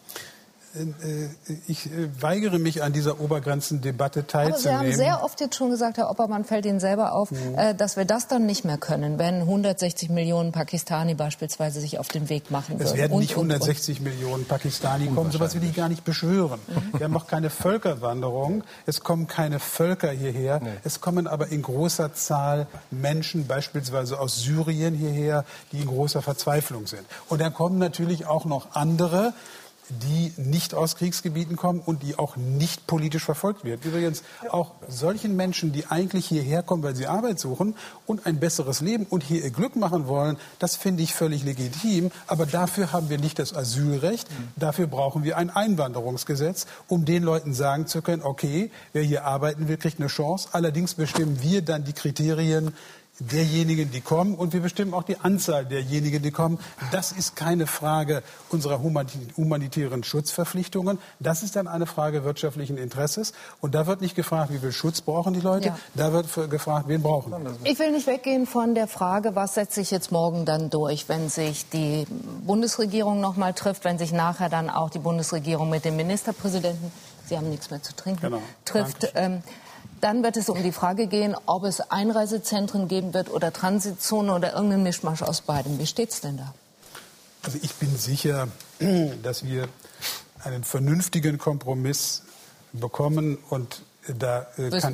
Ich weigere mich, an dieser Obergrenzendebatte teilzunehmen. Aber Sie haben sehr oft jetzt schon gesagt, Herr Oppermann, fällt Ihnen selber auf, dass wir das dann nicht mehr können, wenn 160 Millionen Pakistani beispielsweise sich auf den Weg machen würden. Es werden nicht 160 Millionen Pakistani kommen, sowas will ich gar nicht beschwören. Wir haben auch keine Völkerwanderung, es kommen keine Völker hierher, es kommen aber in großer Zahl Menschen, beispielsweise aus Syrien hierher, die in großer Verzweiflung sind. Und dann kommen natürlich auch noch andere, die nicht aus Kriegsgebieten kommen und die auch nicht politisch verfolgt werden. Übrigens auch solchen Menschen, die eigentlich hierher kommen, weil sie Arbeit suchen und ein besseres Leben und hier ihr Glück machen wollen, das finde ich völlig legitim. Aber dafür haben wir nicht das Asylrecht. Dafür brauchen wir ein Einwanderungsgesetz, um den Leuten sagen zu können, okay, wer hier arbeiten will, kriegt eine Chance. Allerdings bestimmen wir dann die Kriterien derjenigen, die kommen, und wir bestimmen auch die Anzahl derjenigen, die kommen. Das ist keine Frage unserer humanitären Schutzverpflichtungen. Das ist dann eine Frage wirtschaftlichen Interesses. Und da wird nicht gefragt, wie viel Schutz brauchen die Leute. Ja. Da wird gefragt, wen brauchen wir. Ich will nicht weggehen von der Frage, was setzt sich jetzt morgen dann durch, wenn sich die Bundesregierung noch mal trifft, wenn sich nachher dann auch die Bundesregierung mit dem Ministerpräsidenten, Sie haben nichts mehr zu trinken, trifft. Dann wird es um die Frage gehen, ob es Einreisezentren geben wird oder Transitzonen oder irgendeinen Mischmasch aus beidem. Wie steht's denn da? Also ich bin sicher, dass wir einen vernünftigen Kompromiss bekommen, und da kann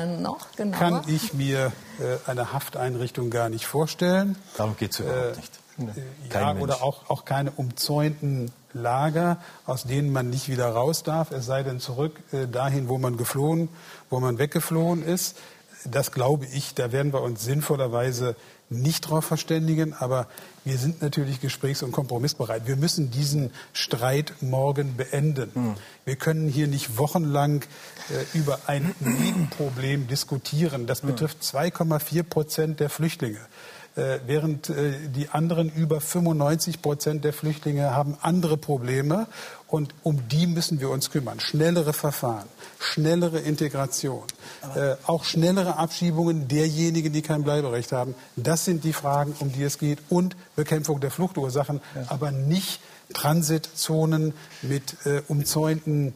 ich mir eine Hafteinrichtung gar nicht vorstellen. Darum geht es überhaupt nicht. Oder auch keine umzäunten Lager, aus denen man nicht wieder raus darf, es sei denn zurück dahin, wo man weggeflohen ist. Das glaube ich, da werden wir uns sinnvollerweise nicht drauf verständigen, aber wir sind natürlich gesprächs- und kompromissbereit. Wir müssen diesen Streit morgen beenden. Wir können hier nicht wochenlang über ein Nebenproblem diskutieren. Das betrifft 2,4% der Flüchtlinge. Während die anderen über 95% der Flüchtlinge haben andere Probleme, und um die müssen wir uns kümmern. Schnellere Verfahren, schnellere Integration, auch schnellere Abschiebungen derjenigen, die kein Bleiberecht haben. Das sind die Fragen, um die es geht, und Bekämpfung der Fluchtursachen, aber nicht Transitzonen mit Umzäunungen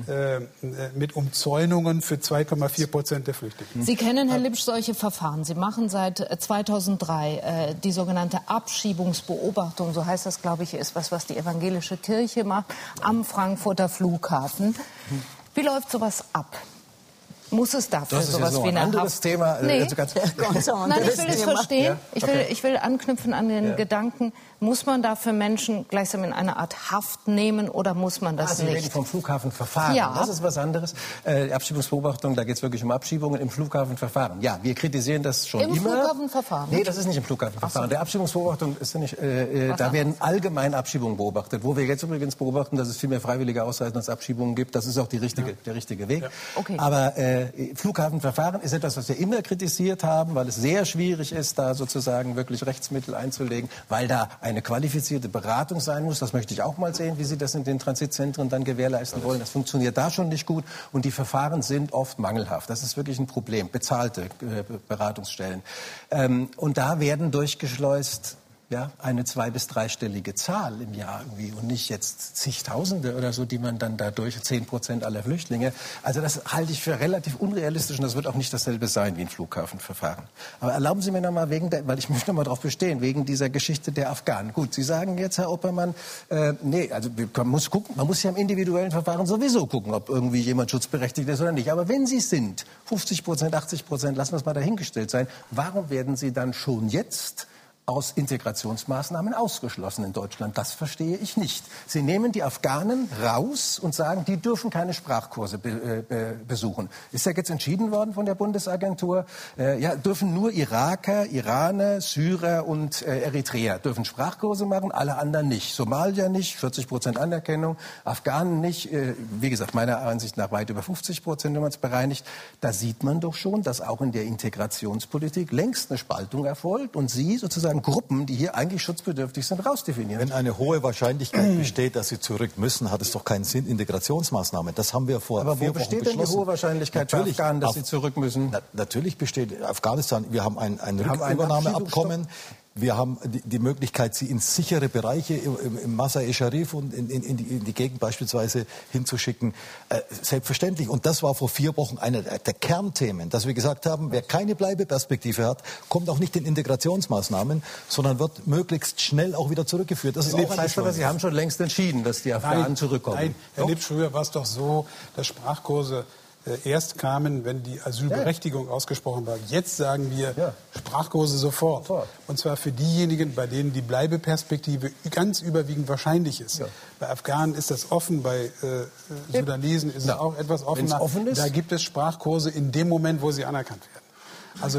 für 2,4% der Flüchtlinge. Sie kennen, Herr Lipsch, solche Verfahren. Sie machen seit 2003 die sogenannte Abschiebungsbeobachtung, so heißt das, glaube ich, ist was die evangelische Kirche macht, am Frankfurter Flughafen. Wie läuft sowas ab? Muss es dafür sowas wie eine anderes Thema? Nee. Nein, ich will es verstehen. Ja? Ich will anknüpfen an den Gedanken, muss man dafür Menschen gleichsam in eine Art Haft nehmen oder muss man das nicht? Sie reden vom Flughafenverfahren. Ja. Das ist was anderes. Die Abschiebungsbeobachtung, da geht es wirklich um Abschiebungen im Flughafenverfahren. Ja, wir kritisieren das schon immer. Im Flughafenverfahren? Nee, das ist nicht im Flughafenverfahren. Der Abschiebungsbeobachtung ist ja nicht, da werden allgemein Abschiebungen beobachtet. Wo wir jetzt übrigens beobachten, dass es viel mehr freiwillige Ausreisen als Abschiebungen gibt, das ist auch der richtige Weg. Ja. Okay. Aber Flughafenverfahren ist etwas, was wir immer kritisiert haben, weil es sehr schwierig ist, da sozusagen wirklich Rechtsmittel einzulegen, weil da eine qualifizierte Beratung sein muss. Das möchte ich auch mal sehen, wie Sie das in den Transitzentren dann gewährleisten wollen. Das funktioniert da schon nicht gut, und die Verfahren sind oft mangelhaft. Das ist wirklich ein Problem. Bezahlte Beratungsstellen. Und da werden durchgeschleust Ja, eine 2- bis 3-stellige Zahl im Jahr irgendwie und nicht jetzt zigtausende oder so, die man dann dadurch 10% aller Flüchtlinge. Also das halte ich für relativ unrealistisch und das wird auch nicht dasselbe sein wie ein Flughafenverfahren. Aber erlauben Sie mir noch mal weil ich möchte noch mal darauf bestehen, wegen dieser Geschichte der Afghanen. Gut, Sie sagen jetzt, Herr Oppermann, nee, also man muss gucken, man muss ja im individuellen Verfahren sowieso gucken, ob irgendwie jemand schutzberechtigt ist oder nicht. Aber wenn Sie sind, 50%, 80%, lassen wir es mal dahingestellt sein, warum werden Sie dann schon jetzt aus Integrationsmaßnahmen ausgeschlossen in Deutschland? Das verstehe ich nicht. Sie nehmen die Afghanen raus und sagen, die dürfen keine Sprachkurse besuchen. Ist ja jetzt entschieden worden von der Bundesagentur, dürfen nur Iraker, Iraner, Syrer und Eritreer dürfen Sprachkurse machen, alle anderen nicht. Somalier nicht, 40% Anerkennung, Afghanen nicht, wie gesagt, meiner Ansicht nach weit über 50%, wenn man es bereinigt. Da sieht man doch schon, dass auch in der Integrationspolitik längst eine Spaltung erfolgt und Sie sozusagen Gruppen, die hier eigentlich schutzbedürftig sind, rausdefinieren. Wenn eine hohe Wahrscheinlichkeit besteht, dass sie zurück müssen, hat es doch keinen Sinn, Integrationsmaßnahmen. Das haben wir vor 4 Wochen beschlossen. Aber wo besteht denn die hohe Wahrscheinlichkeit für Afghanen, dass sie zurück müssen? Natürlich besteht Afghanistan. Wir haben ein Rückübernahmeabkommen. Wir haben die Möglichkeit, sie in sichere Bereiche im Masar-e-Sharif und in die Gegend beispielsweise hinzuschicken. Selbstverständlich. Und das war vor 4 Wochen einer der Kernthemen, dass wir gesagt haben, wer keine Bleibeperspektive hat, kommt auch nicht in Integrationsmaßnahmen, sondern wird möglichst schnell auch wieder zurückgeführt. Das ist auch heißt aber, Sie haben schon längst entschieden, dass die Afghanen zurückkommen. Nein, Herr Lipsch, früher war es doch so, dass Sprachkurse erst kamen, wenn die Asylberechtigung ausgesprochen war. Jetzt sagen wir Sprachkurse sofort. Und zwar für diejenigen, bei denen die Bleibeperspektive ganz überwiegend wahrscheinlich ist. Ja. Bei Afghanen ist das offen, bei Sudanesen ist es auch etwas offener. Da gibt es Sprachkurse in dem Moment, wo sie anerkannt werden. Also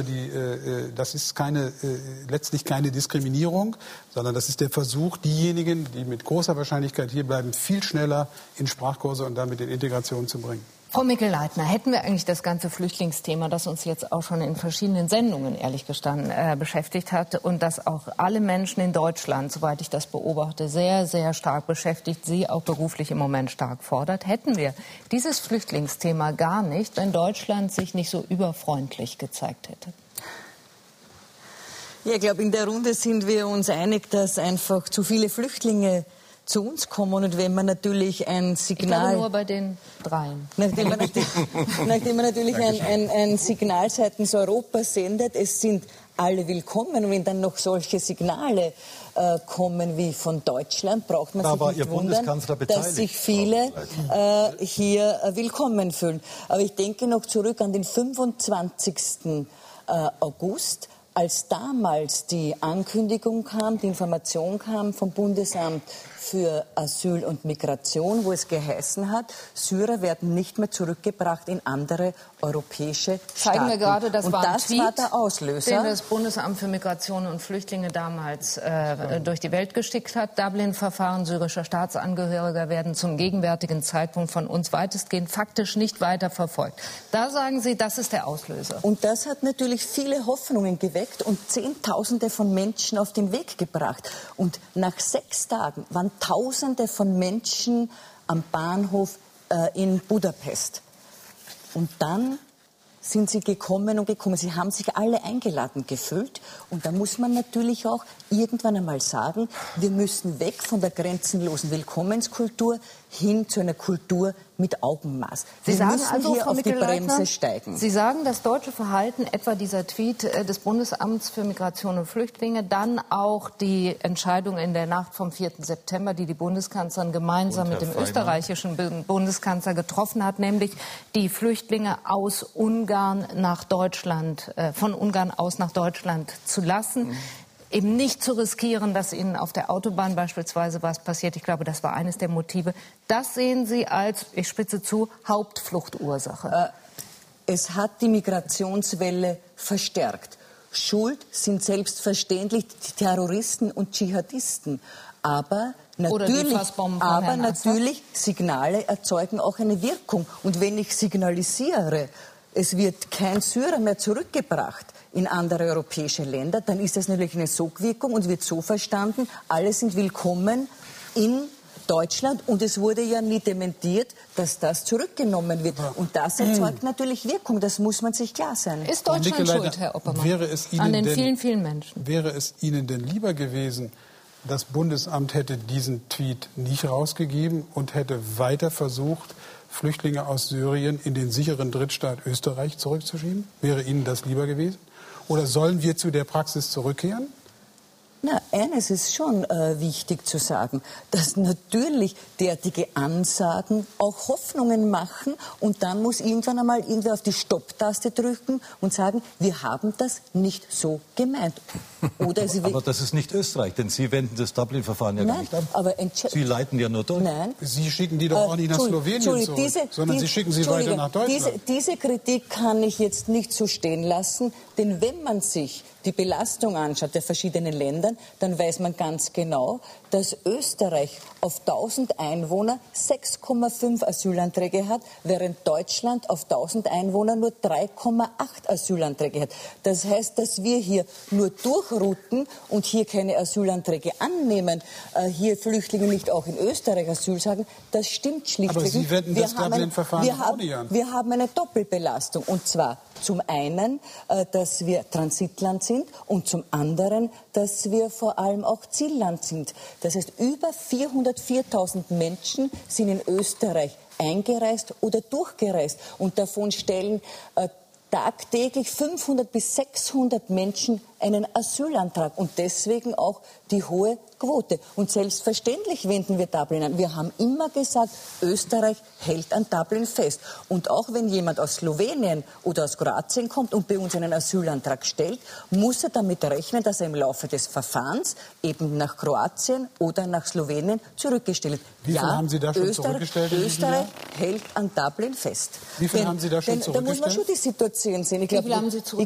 das ist letztlich keine Diskriminierung, sondern das ist der Versuch, diejenigen, die mit großer Wahrscheinlichkeit hier bleiben, viel schneller in Sprachkurse und damit in Integration zu bringen. Frau Mikl-Leitner, hätten wir eigentlich das ganze Flüchtlingsthema, das uns jetzt auch schon in verschiedenen Sendungen, ehrlich gestanden, beschäftigt hat und das auch alle Menschen in Deutschland, soweit ich das beobachte, sehr, sehr stark beschäftigt, Sie auch beruflich im Moment stark fordert, hätten wir dieses Flüchtlingsthema gar nicht, wenn Deutschland sich nicht so überfreundlich gezeigt hätte? Ja, ich glaube, in der Runde sind wir uns einig, dass einfach zu viele Flüchtlinge zu uns kommen und wenn man natürlich ein Signal... Ich glaube nur bei den 3. Nachdem man natürlich ein Signal seitens Europa sendet, es sind alle willkommen. Und wenn dann noch solche Signale kommen wie von Deutschland, braucht man sich nicht wundern, dass sich viele hier willkommen fühlen. Aber ich denke noch zurück an den 25. August, als damals die Ankündigung kam, die Information kam vom Bundesamt für Asyl und Migration, wo es geheißen hat, Syrer werden nicht mehr zurückgebracht in andere europäische Staaten. Zeigen wir gerade, das war ein Tweet, war der Auslöser, den das Bundesamt für Migration und Flüchtlinge damals durch die Welt geschickt hat. Dublin-Verfahren syrischer Staatsangehöriger werden zum gegenwärtigen Zeitpunkt von uns weitestgehend faktisch nicht weiter verfolgt. Da sagen Sie, das ist der Auslöser. Und das hat natürlich viele Hoffnungen geweckt und Zehntausende von Menschen auf den Weg gebracht. Und nach 6 Tagen waren Tausende von Menschen am Bahnhof in Budapest. Und dann sind sie gekommen. Sie haben sich alle eingeladen gefühlt. Und da muss man natürlich auch irgendwann einmal sagen, wir müssen weg von der grenzenlosen Willkommenskultur hin zu einer Kultur mit Augenmaß. Sie wir sagen müssen also, hier Frau auf die Bremse steigen. Sie sagen, das deutsche Verhalten, etwa dieser Tweet des Bundesamts für Migration und Flüchtlinge, dann auch die Entscheidung in der Nacht vom 4. September, die die Bundeskanzlerin gemeinsam mit dem österreichischen Bundeskanzler getroffen hat, nämlich die Flüchtlinge aus Ungarn nach Deutschland, von Ungarn aus nach Deutschland zu lassen. Eben nicht zu riskieren, dass ihnen auf der Autobahn beispielsweise was passiert. Ich glaube, das war eines der Motive. Das sehen Sie als, ich spitze zu, Hauptfluchtursache. Es hat die Migrationswelle verstärkt. Schuld sind selbstverständlich die Terroristen und Dschihadisten. Aber natürlich Signale erzeugen auch eine Wirkung. Und wenn ich signalisiere, es wird kein Syrer mehr zurückgebracht in andere europäische Länder, dann ist das natürlich eine Sogwirkung und wird so verstanden, alle sind willkommen in Deutschland, und es wurde ja nie dementiert, dass das zurückgenommen wird. Und das erzeugt natürlich Wirkung, das muss man sich klar sein. Ist Deutschland schuld, Herr Oppermann, an den vielen, vielen Menschen? Wäre es Ihnen denn lieber gewesen, das Bundesamt hätte diesen Tweet nicht rausgegeben und hätte weiter versucht, Flüchtlinge aus Syrien in den sicheren Drittstaat Österreich zurückzuschieben? Wäre Ihnen das lieber gewesen? Oder sollen wir zu der Praxis zurückkehren? Na, eines ist schon wichtig zu sagen, dass natürlich derartige Ansagen auch Hoffnungen machen, und dann muss irgendwann einmal irgendwer auf die Stopptaste drücken und sagen, wir haben das nicht so gemeint. Oder aber das ist nicht Österreich, denn Sie wenden das Dublin-Verfahren ja gar nicht an. Aber Sie leiten ja nur durch. Nein. Sie schicken die doch auch nicht nach Slowenien zurück, sondern Sie schicken sie weiter nach Deutschland. Diese Kritik kann ich jetzt nicht so stehen lassen, denn wenn man sich die Belastung anschaut der verschiedenen Länder, dann weiß man ganz genau, dass Österreich auf 1000 Einwohner 6,5 Asylanträge hat, während Deutschland auf 1000 Einwohner nur 3,8 Asylanträge hat. Das heißt, dass wir hier nur durchrouten und hier keine Asylanträge annehmen, hier Flüchtlinge nicht auch in Österreich Asyl sagen, das stimmt schlichtweg. Aber Sie wenden das Dublin-Verfahren auch nicht an. Wir haben eine Doppelbelastung, und zwar zum einen, dass wir Transitland sind, und zum anderen, dass wir vor allem auch Zielland sind. Das heißt, über 404.000 Menschen sind in Österreich eingereist oder durchgereist, und davon stellen tagtäglich 500 bis 600 Menschen einen Asylantrag, und deswegen auch die hohe Quote. Und selbstverständlich wenden wir Dublin an. Wir haben immer gesagt, Österreich hält an Dublin fest. Und auch wenn jemand aus Slowenien oder aus Kroatien kommt und bei uns einen Asylantrag stellt, muss er damit rechnen, dass er im Laufe des Verfahrens eben nach Kroatien oder nach Slowenien zurückgestellt wird. Wie viel haben Sie da schon zurückgestellt? Österreich hält an Dublin fest. Wie viel haben Sie da schon zurückgestellt? Da muss man schon die Situation sehen. Ich glaube,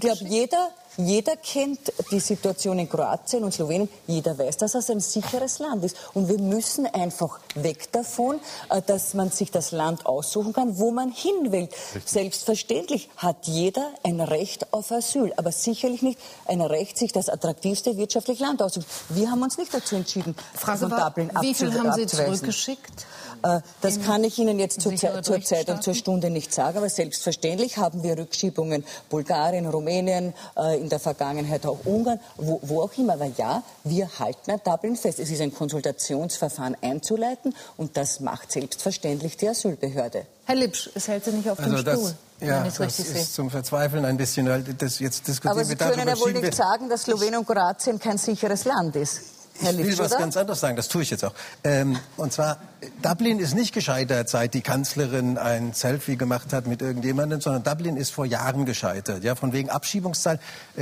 jeder kennt die Situation in Kroatien und Slowenien. Jeder weiß, dass es ein sicheres Land ist. Und wir müssen einfach weg davon, dass man sich das Land aussuchen kann, wo man hin will. Richtig. Selbstverständlich hat jeder ein Recht auf Asyl, aber sicherlich nicht ein Recht, sich das attraktivste wirtschaftliche Land auszusuchen. Wir haben uns nicht dazu entschieden, von Dublin abzuweisen. Wie viel haben Sie zurückgeschickt? Das kann ich Ihnen jetzt zur Zeit und zur Stunde nicht sagen, aber selbstverständlich haben wir Rückschiebungen Bulgarien, Rumänien, in der Vergangenheit auch Ungarn, wo auch immer. Aber ja, wir halten an Dublin fest. Es ist ein Konsultationsverfahren einzuleiten, und das macht selbstverständlich die Asylbehörde. Herr Lipsch, es hält Sie nicht auf dem Stuhl. Ja, das ist zum Verzweifeln ein bisschen, weil das jetzt diskutieren wir. Aber Sie können ja wohl nicht sagen, dass Slowenien und Kroatien kein sicheres Land ist. Ich will was ganz anderes sagen, das tue ich jetzt auch. Und zwar, Dublin ist nicht gescheitert, seit die Kanzlerin ein Selfie gemacht hat mit irgendjemandem, sondern Dublin ist vor Jahren gescheitert. Ja, von wegen Abschiebungszahl.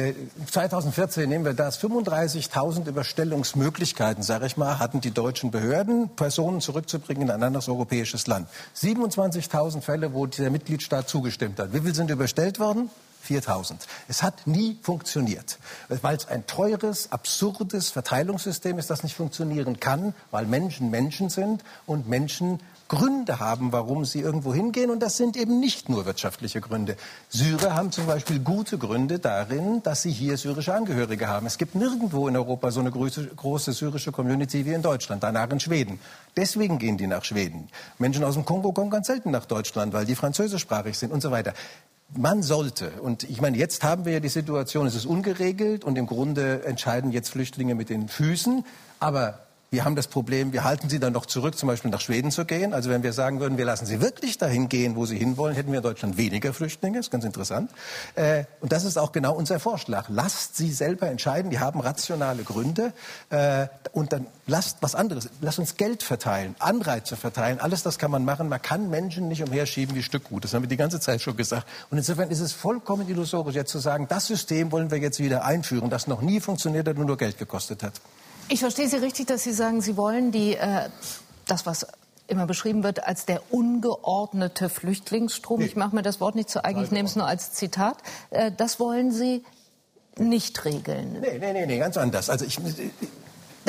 2014 nehmen wir das, 35.000 Überstellungsmöglichkeiten, sage ich mal, hatten die deutschen Behörden, Personen zurückzubringen in ein anderes europäisches Land. 27.000 Fälle, wo der Mitgliedstaat zugestimmt hat. Wie viel sind überstellt worden? 4.000. Es hat nie funktioniert, weil es ein teures, absurdes Verteilungssystem ist, das nicht funktionieren kann, weil Menschen Menschen sind und Menschen Gründe haben, warum sie irgendwo hingehen, und das sind eben nicht nur wirtschaftliche Gründe. Syrer haben zum Beispiel gute Gründe darin, dass sie hier syrische Angehörige haben. Es gibt nirgendwo in Europa so eine große syrische Community wie in Deutschland, danach in Schweden. Deswegen gehen die nach Schweden. Menschen aus dem Kongo kommen ganz selten nach Deutschland, weil die französischsprachig sind und so weiter. Man sollte, und ich meine, jetzt haben wir ja die Situation, es ist ungeregelt und im Grunde entscheiden jetzt Flüchtlinge mit den Füßen, aber wir haben das Problem, wir halten sie dann noch zurück, zum Beispiel nach Schweden zu gehen. Also wenn wir sagen würden, wir lassen sie wirklich dahin gehen, wo sie hinwollen, hätten wir in Deutschland weniger Flüchtlinge. Das ist ganz interessant. Und das ist auch genau unser Vorschlag. Lasst sie selber entscheiden. Die haben rationale Gründe. Und dann lasst was anderes. Lasst uns Geld verteilen, Anreize verteilen. Alles das kann man machen. Man kann Menschen nicht umherschieben wie Stückgut. Das haben wir die ganze Zeit schon gesagt. Und insofern ist es vollkommen illusorisch, jetzt zu sagen, das System wollen wir jetzt wieder einführen, das noch nie funktioniert hat und nur Geld gekostet hat. Ich verstehe Sie richtig, dass Sie sagen, Sie wollen das, was immer beschrieben wird als der ungeordnete Flüchtlingsstrom. Ich mache mir das Wort nicht zu eigen, ich nehme es nur als Zitat. Das wollen Sie nicht regeln. Nee, ganz anders. Also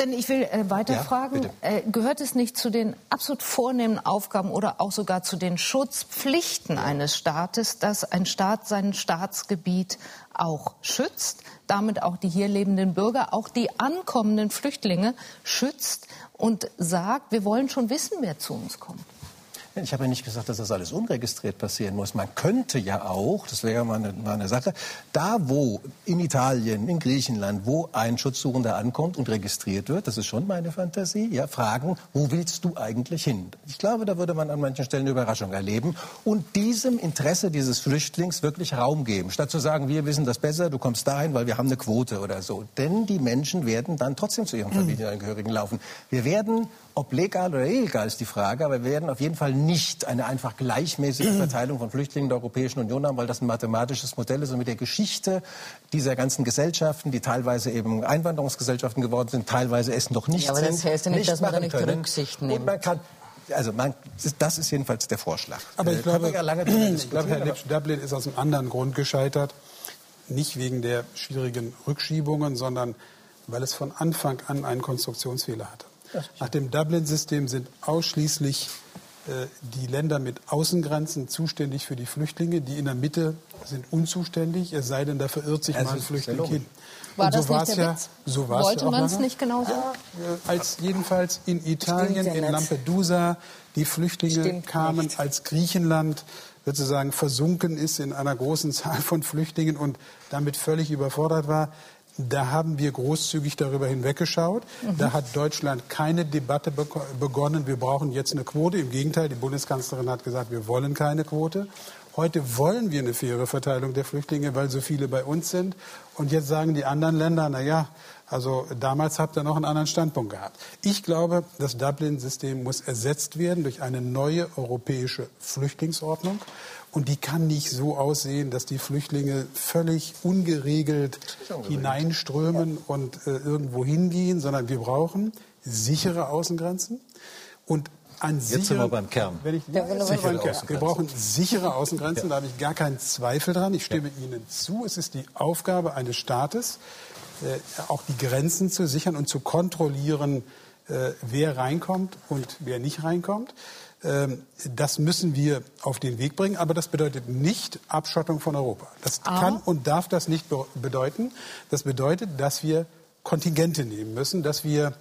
Denn ich will weiterfragen, gehört es nicht zu den absolut vornehmen Aufgaben oder auch sogar zu den Schutzpflichten eines Staates, dass ein Staat sein Staatsgebiet auch schützt, damit auch die hier lebenden Bürger, auch die ankommenden Flüchtlinge schützt und sagt, wir wollen schon wissen, wer zu uns kommt? Ich habe ja nicht gesagt, dass das alles unregistriert passieren muss. Man könnte ja auch, das wäre ja mal eine Sache, da wo in Italien, in Griechenland, wo ein Schutzsuchender ankommt und registriert wird, das ist schon meine Fantasie, ja, fragen, wo willst du eigentlich hin? Ich glaube, da würde man an manchen Stellen eine Überraschung erleben und diesem Interesse dieses Flüchtlings wirklich Raum geben, statt zu sagen, wir wissen das besser, du kommst dahin, weil wir haben eine Quote oder so. Denn die Menschen werden dann trotzdem zu ihren Familienangehörigen laufen. Wir werden, ob legal oder illegal ist die Frage, aber wir werden auf jeden Fall nicht eine einfach gleichmäßige Verteilung von Flüchtlingen der Europäischen Union haben, weil das ein mathematisches Modell ist und mit der Geschichte dieser ganzen Gesellschaften, die teilweise eben Einwanderungsgesellschaften geworden sind, teilweise es noch nicht sind. Aber das heißt ja nicht, dass man da nicht Rücksicht nimmt. Und man kann, das ist jedenfalls der Vorschlag. Aber ich glaube, ich glaube, Herr Lipsch, Dublin ist aus einem anderen Grund gescheitert. Nicht wegen der schwierigen Rückschiebungen, sondern weil es von Anfang an einen Konstruktionsfehler hatte. Nach dem Dublin-System sind ausschließlich die Länder mit Außengrenzen zuständig für die Flüchtlinge. Die in der Mitte sind unzuständig, es sei denn, da verirrt sich mal ein Flüchtling hin. War das nicht der Witz? So war's Wollte ja man es lange. nicht genauso? Ja, als jedenfalls in Italien, Stimmt ja in nicht. Lampedusa, die Flüchtlinge Stimmt kamen, nicht. als Griechenland sozusagen versunken ist in einer großen Zahl von Flüchtlingen und damit völlig überfordert war. Da haben wir großzügig darüber hinweggeschaut. Da hat Deutschland keine Debatte begonnen, wir brauchen jetzt eine Quote. Im Gegenteil, die Bundeskanzlerin hat gesagt, wir wollen keine Quote. Heute wollen wir eine faire Verteilung der Flüchtlinge, weil so viele bei uns sind. Und jetzt sagen die anderen Länder, na ja, also damals habt ihr noch einen anderen Standpunkt gehabt. Ich glaube, das Dublin-System muss ersetzt werden durch eine neue europäische Flüchtlingsordnung. Und die kann nicht so aussehen, dass die Flüchtlinge völlig ungeregelt hineinströmen und irgendwo hingehen, sondern wir brauchen sichere Außengrenzen und Jetzt sind wir beim Kern. Wir brauchen sichere Außengrenzen, da habe ich gar keinen Zweifel dran. Ich stimme Ihnen zu. Es ist die Aufgabe eines Staates, auch die Grenzen zu sichern und zu kontrollieren, wer reinkommt und wer nicht reinkommt. Das müssen wir auf den Weg bringen, aber das bedeutet nicht Abschottung von Europa. Das kann und darf das nicht bedeuten. Das bedeutet, dass wir Kontingente nehmen müssen, dass wir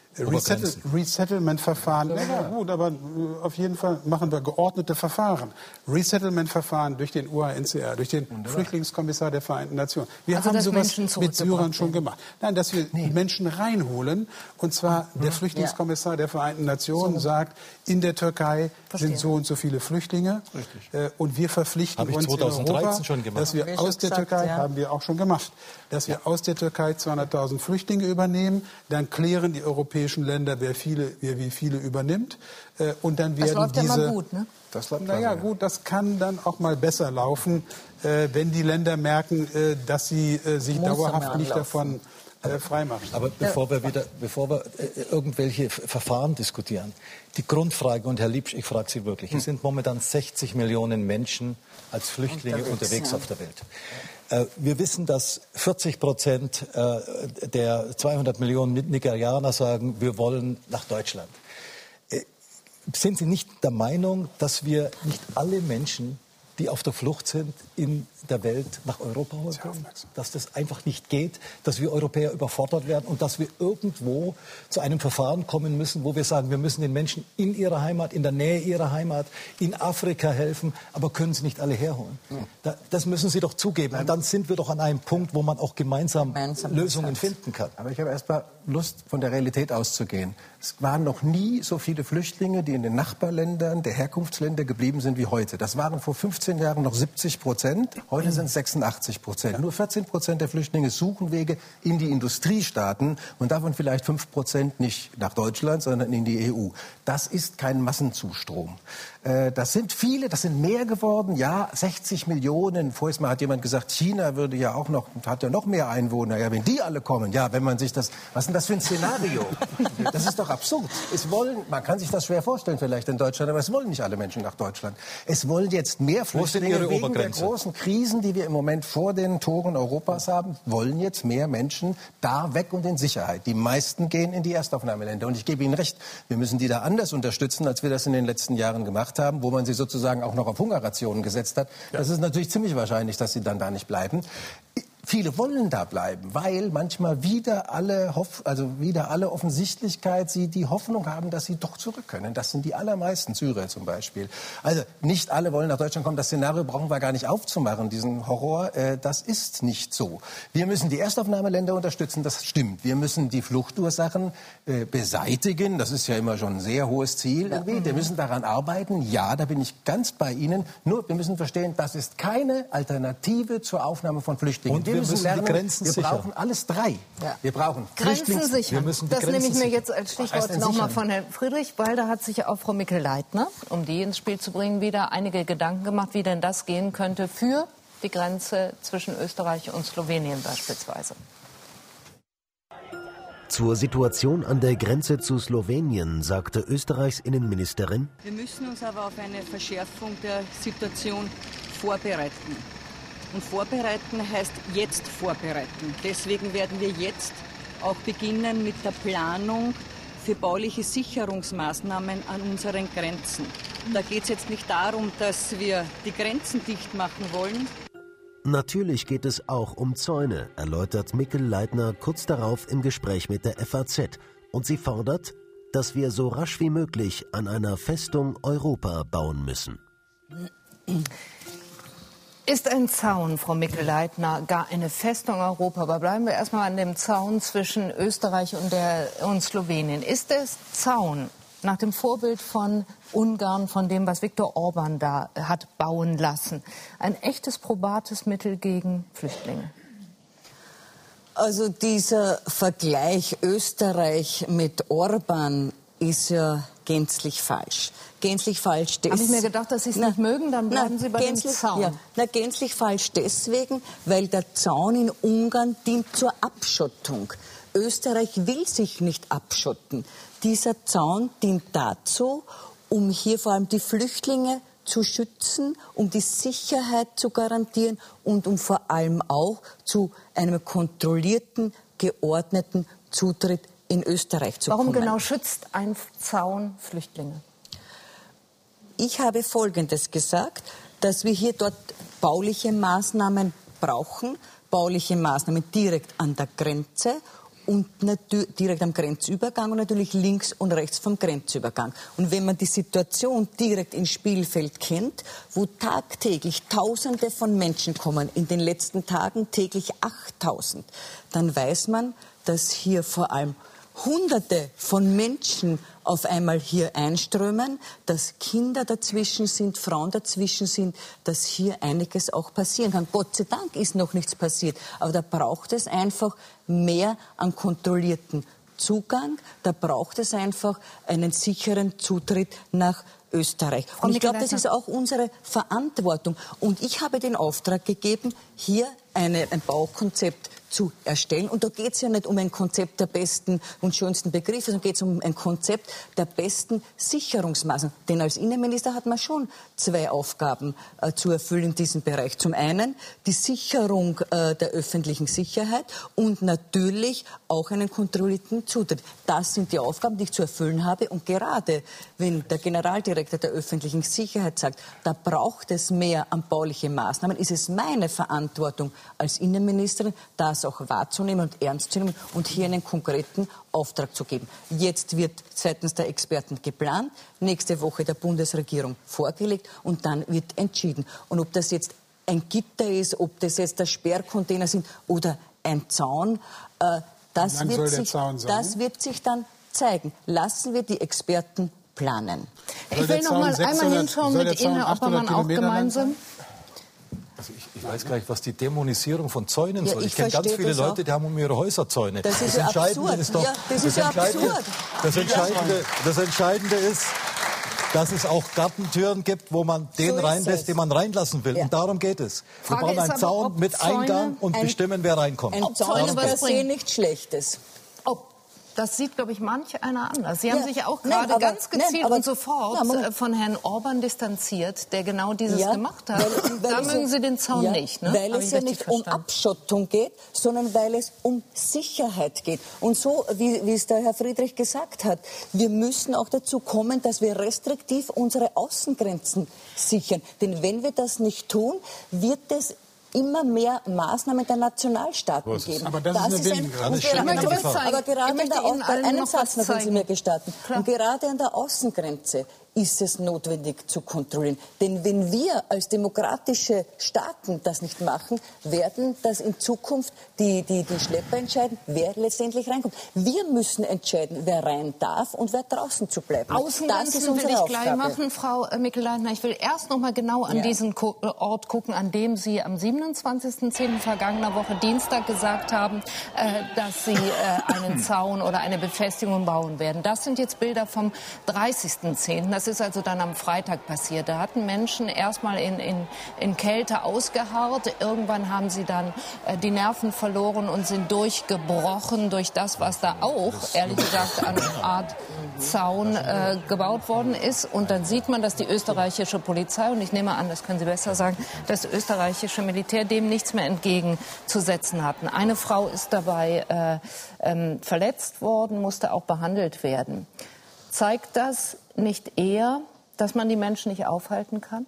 Resettlement-Verfahren, ja, gut, aber auf jeden Fall machen wir geordnete Verfahren. Resettlement-Verfahren durch den UNHCR, durch den Flüchtlingskommissar der Vereinten Nationen. Wir haben sowas mit Syrern schon gemacht. Nein, dass wir die Menschen reinholen, und zwar der Flüchtlingskommissar der Vereinten Nationen sagt, in der Türkei sind so und so viele Flüchtlinge und wir verpflichten uns in Europa, dass wir aus der Türkei, haben wir auch schon gemacht, dass wir aus der Türkei 200.000 Flüchtlinge übernehmen, dann klären die europäischen Länder, wer wie viele übernimmt. Und dann werden das läuft ja mal gut, ne? Naja, gut, das kann dann auch mal besser laufen, wenn die Länder merken, dass sie sich dauerhaft nicht davon freimachen. Aber bevor wir irgendwelche Verfahren diskutieren, die Grundfrage, und Herr Liebsch, ich frage Sie wirklich, es sind momentan 60 Millionen Menschen als Flüchtlinge unterwegs auf der Welt. Wir wissen, dass 40% der 200 Millionen Nigerianer sagen, wir wollen nach Deutschland. Sind Sie nicht der Meinung, dass wir nicht alle Menschen, die auf der Flucht sind, in der Welt nach Europa holen können? Dass das einfach nicht geht, dass wir Europäer überfordert werden und dass wir irgendwo zu einem Verfahren kommen müssen, wo wir sagen, wir müssen den Menschen in ihrer Heimat, in der Nähe ihrer Heimat, in Afrika helfen, aber können sie nicht alle herholen. Das müssen Sie doch zugeben. Und dann sind wir doch an einem Punkt, wo man auch gemeinsam Lösungen finden kann. Aber ich habe erst mal Lust, von der Realität auszugehen. Es waren noch nie so viele Flüchtlinge, die in den Nachbarländern der Herkunftsländer geblieben sind wie heute. Das waren vor 15 Jahren noch 70%. Heute sind es 86%. Nur 14% der Flüchtlinge suchen Wege in die Industriestaaten und davon vielleicht 5% nicht nach Deutschland, sondern in die EU. Das ist kein Massenzustrom. Das sind viele, das sind mehr geworden. Ja, 60 Millionen. Vorhin mal hat jemand gesagt, China würde ja auch noch, hat ja noch mehr Einwohner. Ja, wenn die alle kommen, ja, wenn man sich das, was ist denn das für ein Szenario? Das ist doch absurd. Man kann sich das schwer vorstellen vielleicht in Deutschland, aber es wollen nicht alle Menschen nach Deutschland. Es wollen jetzt mehr Flüchtlinge wegen der großen Krisen, die wir im Moment vor den Toren Europas haben, wollen jetzt mehr Menschen da weg und in Sicherheit. Die meisten gehen in die Erstaufnahmeländer. Und ich gebe Ihnen recht, wir müssen die da anders unterstützen, als wir das in den letzten Jahren gemacht haben, wo man sie sozusagen auch noch auf Hungerrationen gesetzt hat. Ja. Das ist natürlich ziemlich wahrscheinlich, dass sie dann da nicht bleiben. Viele wollen da bleiben, weil manchmal wieder alle Offensichtlichkeit sie die Hoffnung haben, dass sie doch zurück können. Das sind die allermeisten, Syrer zum Beispiel. Also nicht alle wollen nach Deutschland kommen. Das Szenario brauchen wir gar nicht aufzumachen, diesen Horror. Das ist nicht so. Wir müssen die Erstaufnahmeländer unterstützen, das stimmt. Wir müssen die Fluchtursachen beseitigen. Das ist ja immer schon ein sehr hohes Ziel. Ja. Wir müssen daran arbeiten. Ja, da bin ich ganz bei Ihnen. Nur, wir müssen verstehen, das ist keine Alternative zur Aufnahme von Flüchtlingen. Wir müssen lernen, die Grenzen wir brauchen alles drei. Ja. Wir brauchen Grenzen sichern. Das nehme ich mir jetzt als Stichwort nochmal von Herrn Friedrich, weil da hat sich auch Frau Mickel-Leitner, um die ins Spiel zu bringen, wieder einige Gedanken gemacht, wie denn das gehen könnte für die Grenze zwischen Österreich und Slowenien beispielsweise. Zur Situation an der Grenze zu Slowenien sagte Österreichs Innenministerin: Wir müssen uns aber auf eine Verschärfung der Situation vorbereiten. Und vorbereiten heißt jetzt vorbereiten. Deswegen werden wir jetzt auch beginnen mit der Planung für bauliche Sicherungsmaßnahmen an unseren Grenzen. Da geht es jetzt nicht darum, dass wir die Grenzen dicht machen wollen. Natürlich geht es auch um Zäune, erläutert Mickel-Leitner kurz darauf im Gespräch mit der FAZ. Und sie fordert, dass wir so rasch wie möglich an einer Festung Europa bauen müssen. Ist ein Zaun, Frau Mickel-Leitner, gar eine Festung Europa? Aber bleiben wir erstmal an dem Zaun zwischen Österreich und Slowenien. Ist der Zaun nach dem Vorbild von Ungarn, von dem, was Viktor Orban da hat bauen lassen, ein echtes probates Mittel gegen Flüchtlinge? Also dieser Vergleich Österreich mit Orban ist ja gänzlich falsch. Gänzlich falsch deswegen. Habe ich mir gedacht, dass Sie es nicht mögen, dann bleiben Sie bei dem Zaun. Ja, gänzlich falsch deswegen, weil der Zaun in Ungarn dient zur Abschottung. Österreich will sich nicht abschotten. Dieser Zaun dient dazu, um hier vor allem die Flüchtlinge zu schützen, um die Sicherheit zu garantieren und um vor allem auch zu einem kontrollierten, geordneten Zutritt in Österreich zu kommen. Warum genau schützt ein Zaun Flüchtlinge? Ich habe Folgendes gesagt, dass wir hier dort bauliche Maßnahmen brauchen, bauliche Maßnahmen direkt an der Grenze und direkt am Grenzübergang und natürlich links und rechts vom Grenzübergang. Und wenn man die Situation direkt ins Spielfeld kennt, wo tagtäglich Tausende von Menschen kommen, in den letzten Tagen täglich 8.000, dann weiß man, dass hier vor allem Hunderte von Menschen auf einmal hier einströmen, dass Kinder dazwischen sind, Frauen dazwischen sind, dass hier einiges auch passieren kann. Gott sei Dank ist noch nichts passiert, aber da braucht es einfach mehr an kontrollierten Zugang, da braucht es einfach einen sicheren Zutritt nach Österreich. Und ich glaube, das ist auch unsere Verantwortung. Und ich habe den Auftrag gegeben, hier ein Baukonzept zu erstellen. Und da geht es ja nicht um ein Konzept der besten und schönsten Begriffe, sondern geht es um ein Konzept der besten Sicherungsmaßnahmen. Denn als Innenminister hat man schon zwei Aufgaben zu erfüllen in diesem Bereich. Zum einen die Sicherung der öffentlichen Sicherheit und natürlich auch einen kontrollierten Zutritt. Das sind die Aufgaben, die ich zu erfüllen habe. Und gerade wenn der Generaldirektor der öffentlichen Sicherheit sagt, da braucht es mehr an bauliche Maßnahmen, ist es meine Verantwortung als Innenministerin, das auch wahrzunehmen und ernst zu nehmen und hier einen konkreten Auftrag zu geben. Jetzt wird seitens der Experten geplant, nächste Woche der Bundesregierung vorgelegt und dann wird entschieden. Und ob das jetzt ein Gitter ist, ob das jetzt der Sperrcontainer sind oder ein Zaun, das wird sich dann zeigen. Lassen wir die Experten planen. Ich will noch mal einmal hinschauen mit Ihnen, Herr Oppermann, auch gemeinsam. Also ich weiß gar nicht, was die Dämonisierung von Zäunen soll. Ich kenne ganz viele Leute, die haben um ihre Häuser Zäune. Das ist ja absurd. Das Entscheidende ist, dass es auch Gartentüren gibt, wo man den reinlässt, den man reinlassen will. Ja. Und darum geht es. Wir bauen einen Zaun mit Eingang und bestimmen, wer reinkommt. Ein Zaun ist nichts Schlechtes. Das sieht, glaube ich, manch einer anders. Sie haben sich auch gerade ganz gezielt und sofort von Herrn Orban distanziert, der genau dieses gemacht hat. Da mögen Sie den Zaun nicht. Ne? Weil es ja nicht um Abschottung geht, sondern weil es um Sicherheit geht. Und so, wie es der Herr Friedrich gesagt hat, wir müssen auch dazu kommen, dass wir restriktiv unsere Außengrenzen sichern. Denn wenn wir das nicht tun, wird es immer mehr Maßnahmen der Nationalstaaten geben. Aber das ist eine aber gerade einen Satz noch, wenn Sie mir gestatten. Und gerade an der Außengrenze ist es notwendig zu kontrollieren. Denn wenn wir als demokratische Staaten das nicht machen, werden das in Zukunft die Schlepper entscheiden, wer letztendlich reinkommt. Wir müssen entscheiden, wer rein darf und wer draußen zu bleiben. Außengrenzen will ich gleich machen, Frau Mikl-Leitner. Ich will erst noch mal genau an diesen Ort gucken, an dem Sie am 27.10. vergangener Woche Dienstag gesagt haben, dass Sie einen Zaun oder eine Befestigung bauen werden. Das sind jetzt Bilder vom 30.10. Das ist also dann am Freitag passiert. Da hatten Menschen erstmal in Kälte ausgeharrt. Irgendwann haben sie dann die Nerven verloren und sind durchgebrochen durch das, was da auch, ehrlich gesagt, an Art Zaun gebaut worden ist. Und dann sieht man, dass die österreichische Polizei, und ich nehme an, das können Sie besser sagen, das österreichische Militär dem nichts mehr entgegenzusetzen hatten. Eine Frau ist dabei verletzt worden, musste auch behandelt werden. Zeigt das nicht eher, dass man die Menschen nicht aufhalten kann?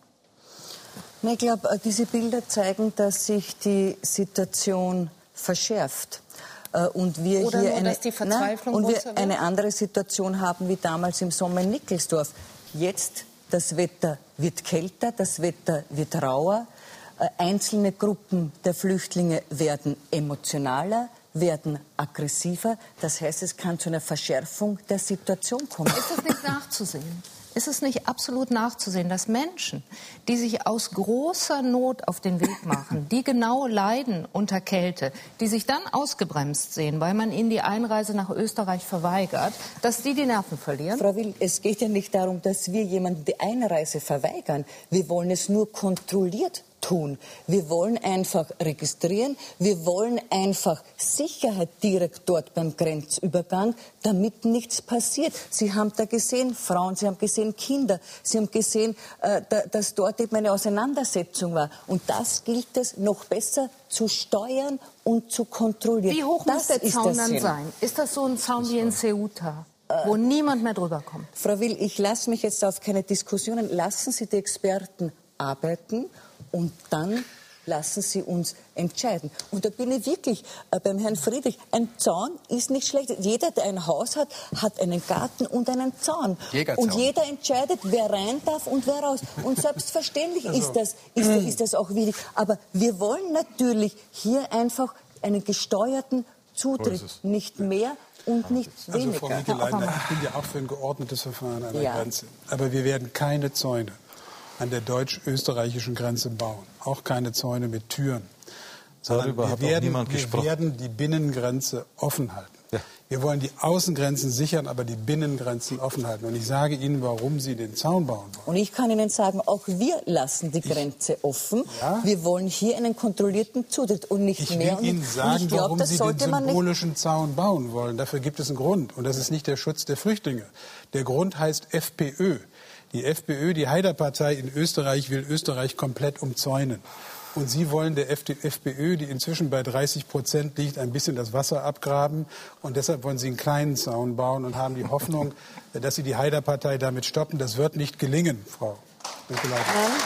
Ich glaube, diese Bilder zeigen, dass sich die Situation verschärft. Und wir oder hier nur, dass die Verzweiflung eine andere Situation haben wie damals im Sommer in Nickelsdorf. Jetzt, das Wetter wird kälter, das Wetter wird rauer. Einzelne Gruppen der Flüchtlinge werden emotionaler, werden aggressiver. Das heißt, es kann zu einer Verschärfung der Situation kommen. Ist es nicht nachzusehen? Ist es nicht absolut nachzusehen, dass Menschen, die sich aus großer Not auf den Weg machen, die genau leiden unter Kälte, die sich dann ausgebremst sehen, weil man ihnen die Einreise nach Österreich verweigert, dass die Nerven verlieren? Frau Will, es geht ja nicht darum, dass wir jemandem die Einreise verweigern. Wir wollen es nur kontrolliert tun. Wir wollen einfach registrieren, wir wollen einfach Sicherheit direkt dort beim Grenzübergang, damit nichts passiert. Sie haben da gesehen Frauen, Sie haben gesehen Kinder, Sie haben gesehen, dass dort eben eine Auseinandersetzung war. Und das gilt es noch besser zu steuern und zu kontrollieren. Wie hoch muss der Zaun dann sein? Ist das so ein Zaun wie in Ceuta, wo niemand mehr drüber kommt? Frau Will, ich lasse mich jetzt auf keine Diskussionen. Lassen Sie die Experten arbeiten. Und dann lassen Sie uns entscheiden. Und da bin ich wirklich beim Herrn Friedrich. Ein Zaun ist nicht schlecht. Jeder, der ein Haus hat, hat einen Garten und einen Zaun. Und jeder entscheidet, wer rein darf und wer raus. Und selbstverständlich ist das auch wichtig. Aber wir wollen natürlich hier einfach einen gesteuerten Zutritt. Nicht mehr und nicht weniger. Frau Mikl-Leitner, ich bin ja auch für ein geordnetes Verfahren an der Grenze. Aber wir werden keine Zäune an der deutsch-österreichischen Grenze bauen. Auch keine Zäune mit Türen. Darüber hat auch niemand gesprochen. Wir werden die Binnengrenze offen halten. Ja. Wir wollen die Außengrenzen sichern, aber die Binnengrenzen offen halten. Und ich sage Ihnen, warum Sie den Zaun bauen wollen. Und ich kann Ihnen sagen, auch wir lassen die Grenze offen. Ja? Wir wollen hier einen kontrollierten Zutritt und nicht mehr. Ich will Ihnen sagen, warum Sie den symbolischen Zaun bauen wollen. Dafür gibt es einen Grund. Und das ist nicht der Schutz der Flüchtlinge. Der Grund heißt FPÖ. Die FPÖ, die Haider-Partei in Österreich, will Österreich komplett umzäunen. Und Sie wollen der FPÖ, die inzwischen bei 30% liegt, ein bisschen das Wasser abgraben. Und deshalb wollen Sie einen kleinen Zaun bauen und haben die Hoffnung, dass Sie die Haider-Partei damit stoppen. Das wird nicht gelingen, Frau Mikl-Leitner.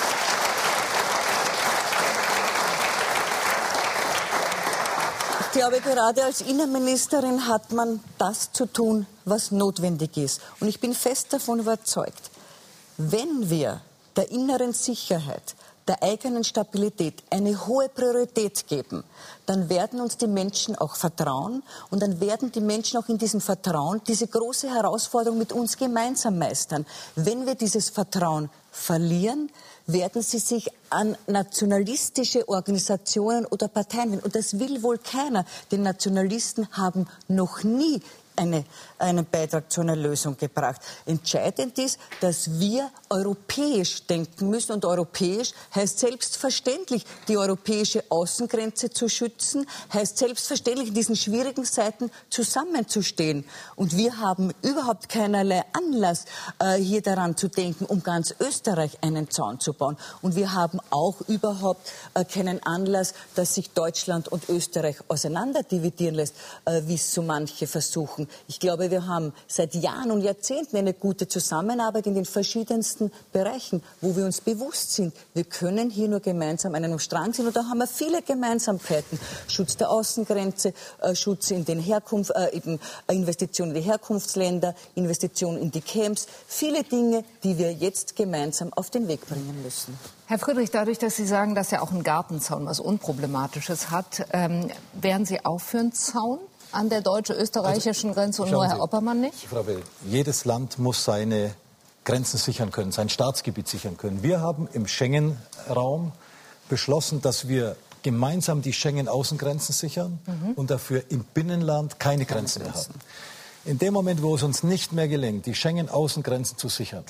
Ich glaube, gerade als Innenministerin hat man das zu tun, was notwendig ist. Und ich bin fest davon überzeugt, wenn wir der inneren Sicherheit, der eigenen Stabilität eine hohe Priorität geben, dann werden uns die Menschen auch vertrauen und dann werden die Menschen auch in diesem Vertrauen diese große Herausforderung mit uns gemeinsam meistern. Wenn wir dieses Vertrauen verlieren, werden sie sich an nationalistische Organisationen oder Parteien wenden. Und das will wohl keiner. Denn Nationalisten haben noch nie einen Beitrag zu einer Lösung gebracht. Entscheidend ist, dass wir europäisch denken müssen. Und europäisch heißt selbstverständlich, die europäische Außengrenze zu schützen, heißt selbstverständlich, in diesen schwierigen Zeiten zusammenzustehen. Und wir haben überhaupt keinerlei Anlass, hier daran zu denken, um ganz Österreich einen Zaun zu bauen. Und wir haben auch überhaupt keinen Anlass, dass sich Deutschland und Österreich auseinanderdividieren lässt, wie es so manche versuchen. Ich glaube, wir haben seit Jahren und Jahrzehnten eine gute Zusammenarbeit in den verschiedensten Bereichen, wo wir uns bewusst sind, wir können hier nur gemeinsam an einem Strang sein. Und da haben wir viele Gemeinsamkeiten. Schutz der Außengrenze, Schutz in den Investitionen in die Herkunftsländer, Investitionen in die Camps. Viele Dinge, die wir jetzt gemeinsam auf den Weg bringen müssen. Herr Friedrich, dadurch, dass Sie sagen, dass ja auch ein Gartenzaun was Unproblematisches hat, wären Sie auch für einen Zaun an der deutsch-österreichischen Grenze und nur Herr Oppermann nicht? Frau Will, jedes Land muss seine Grenzen sichern können, sein Staatsgebiet sichern können. Wir haben im Schengen-Raum beschlossen, dass wir gemeinsam die Schengen-Außengrenzen sichern und dafür im Binnenland keine Grenzen mehr haben. In dem Moment, wo es uns nicht mehr gelingt, die Schengen-Außengrenzen zu sichern,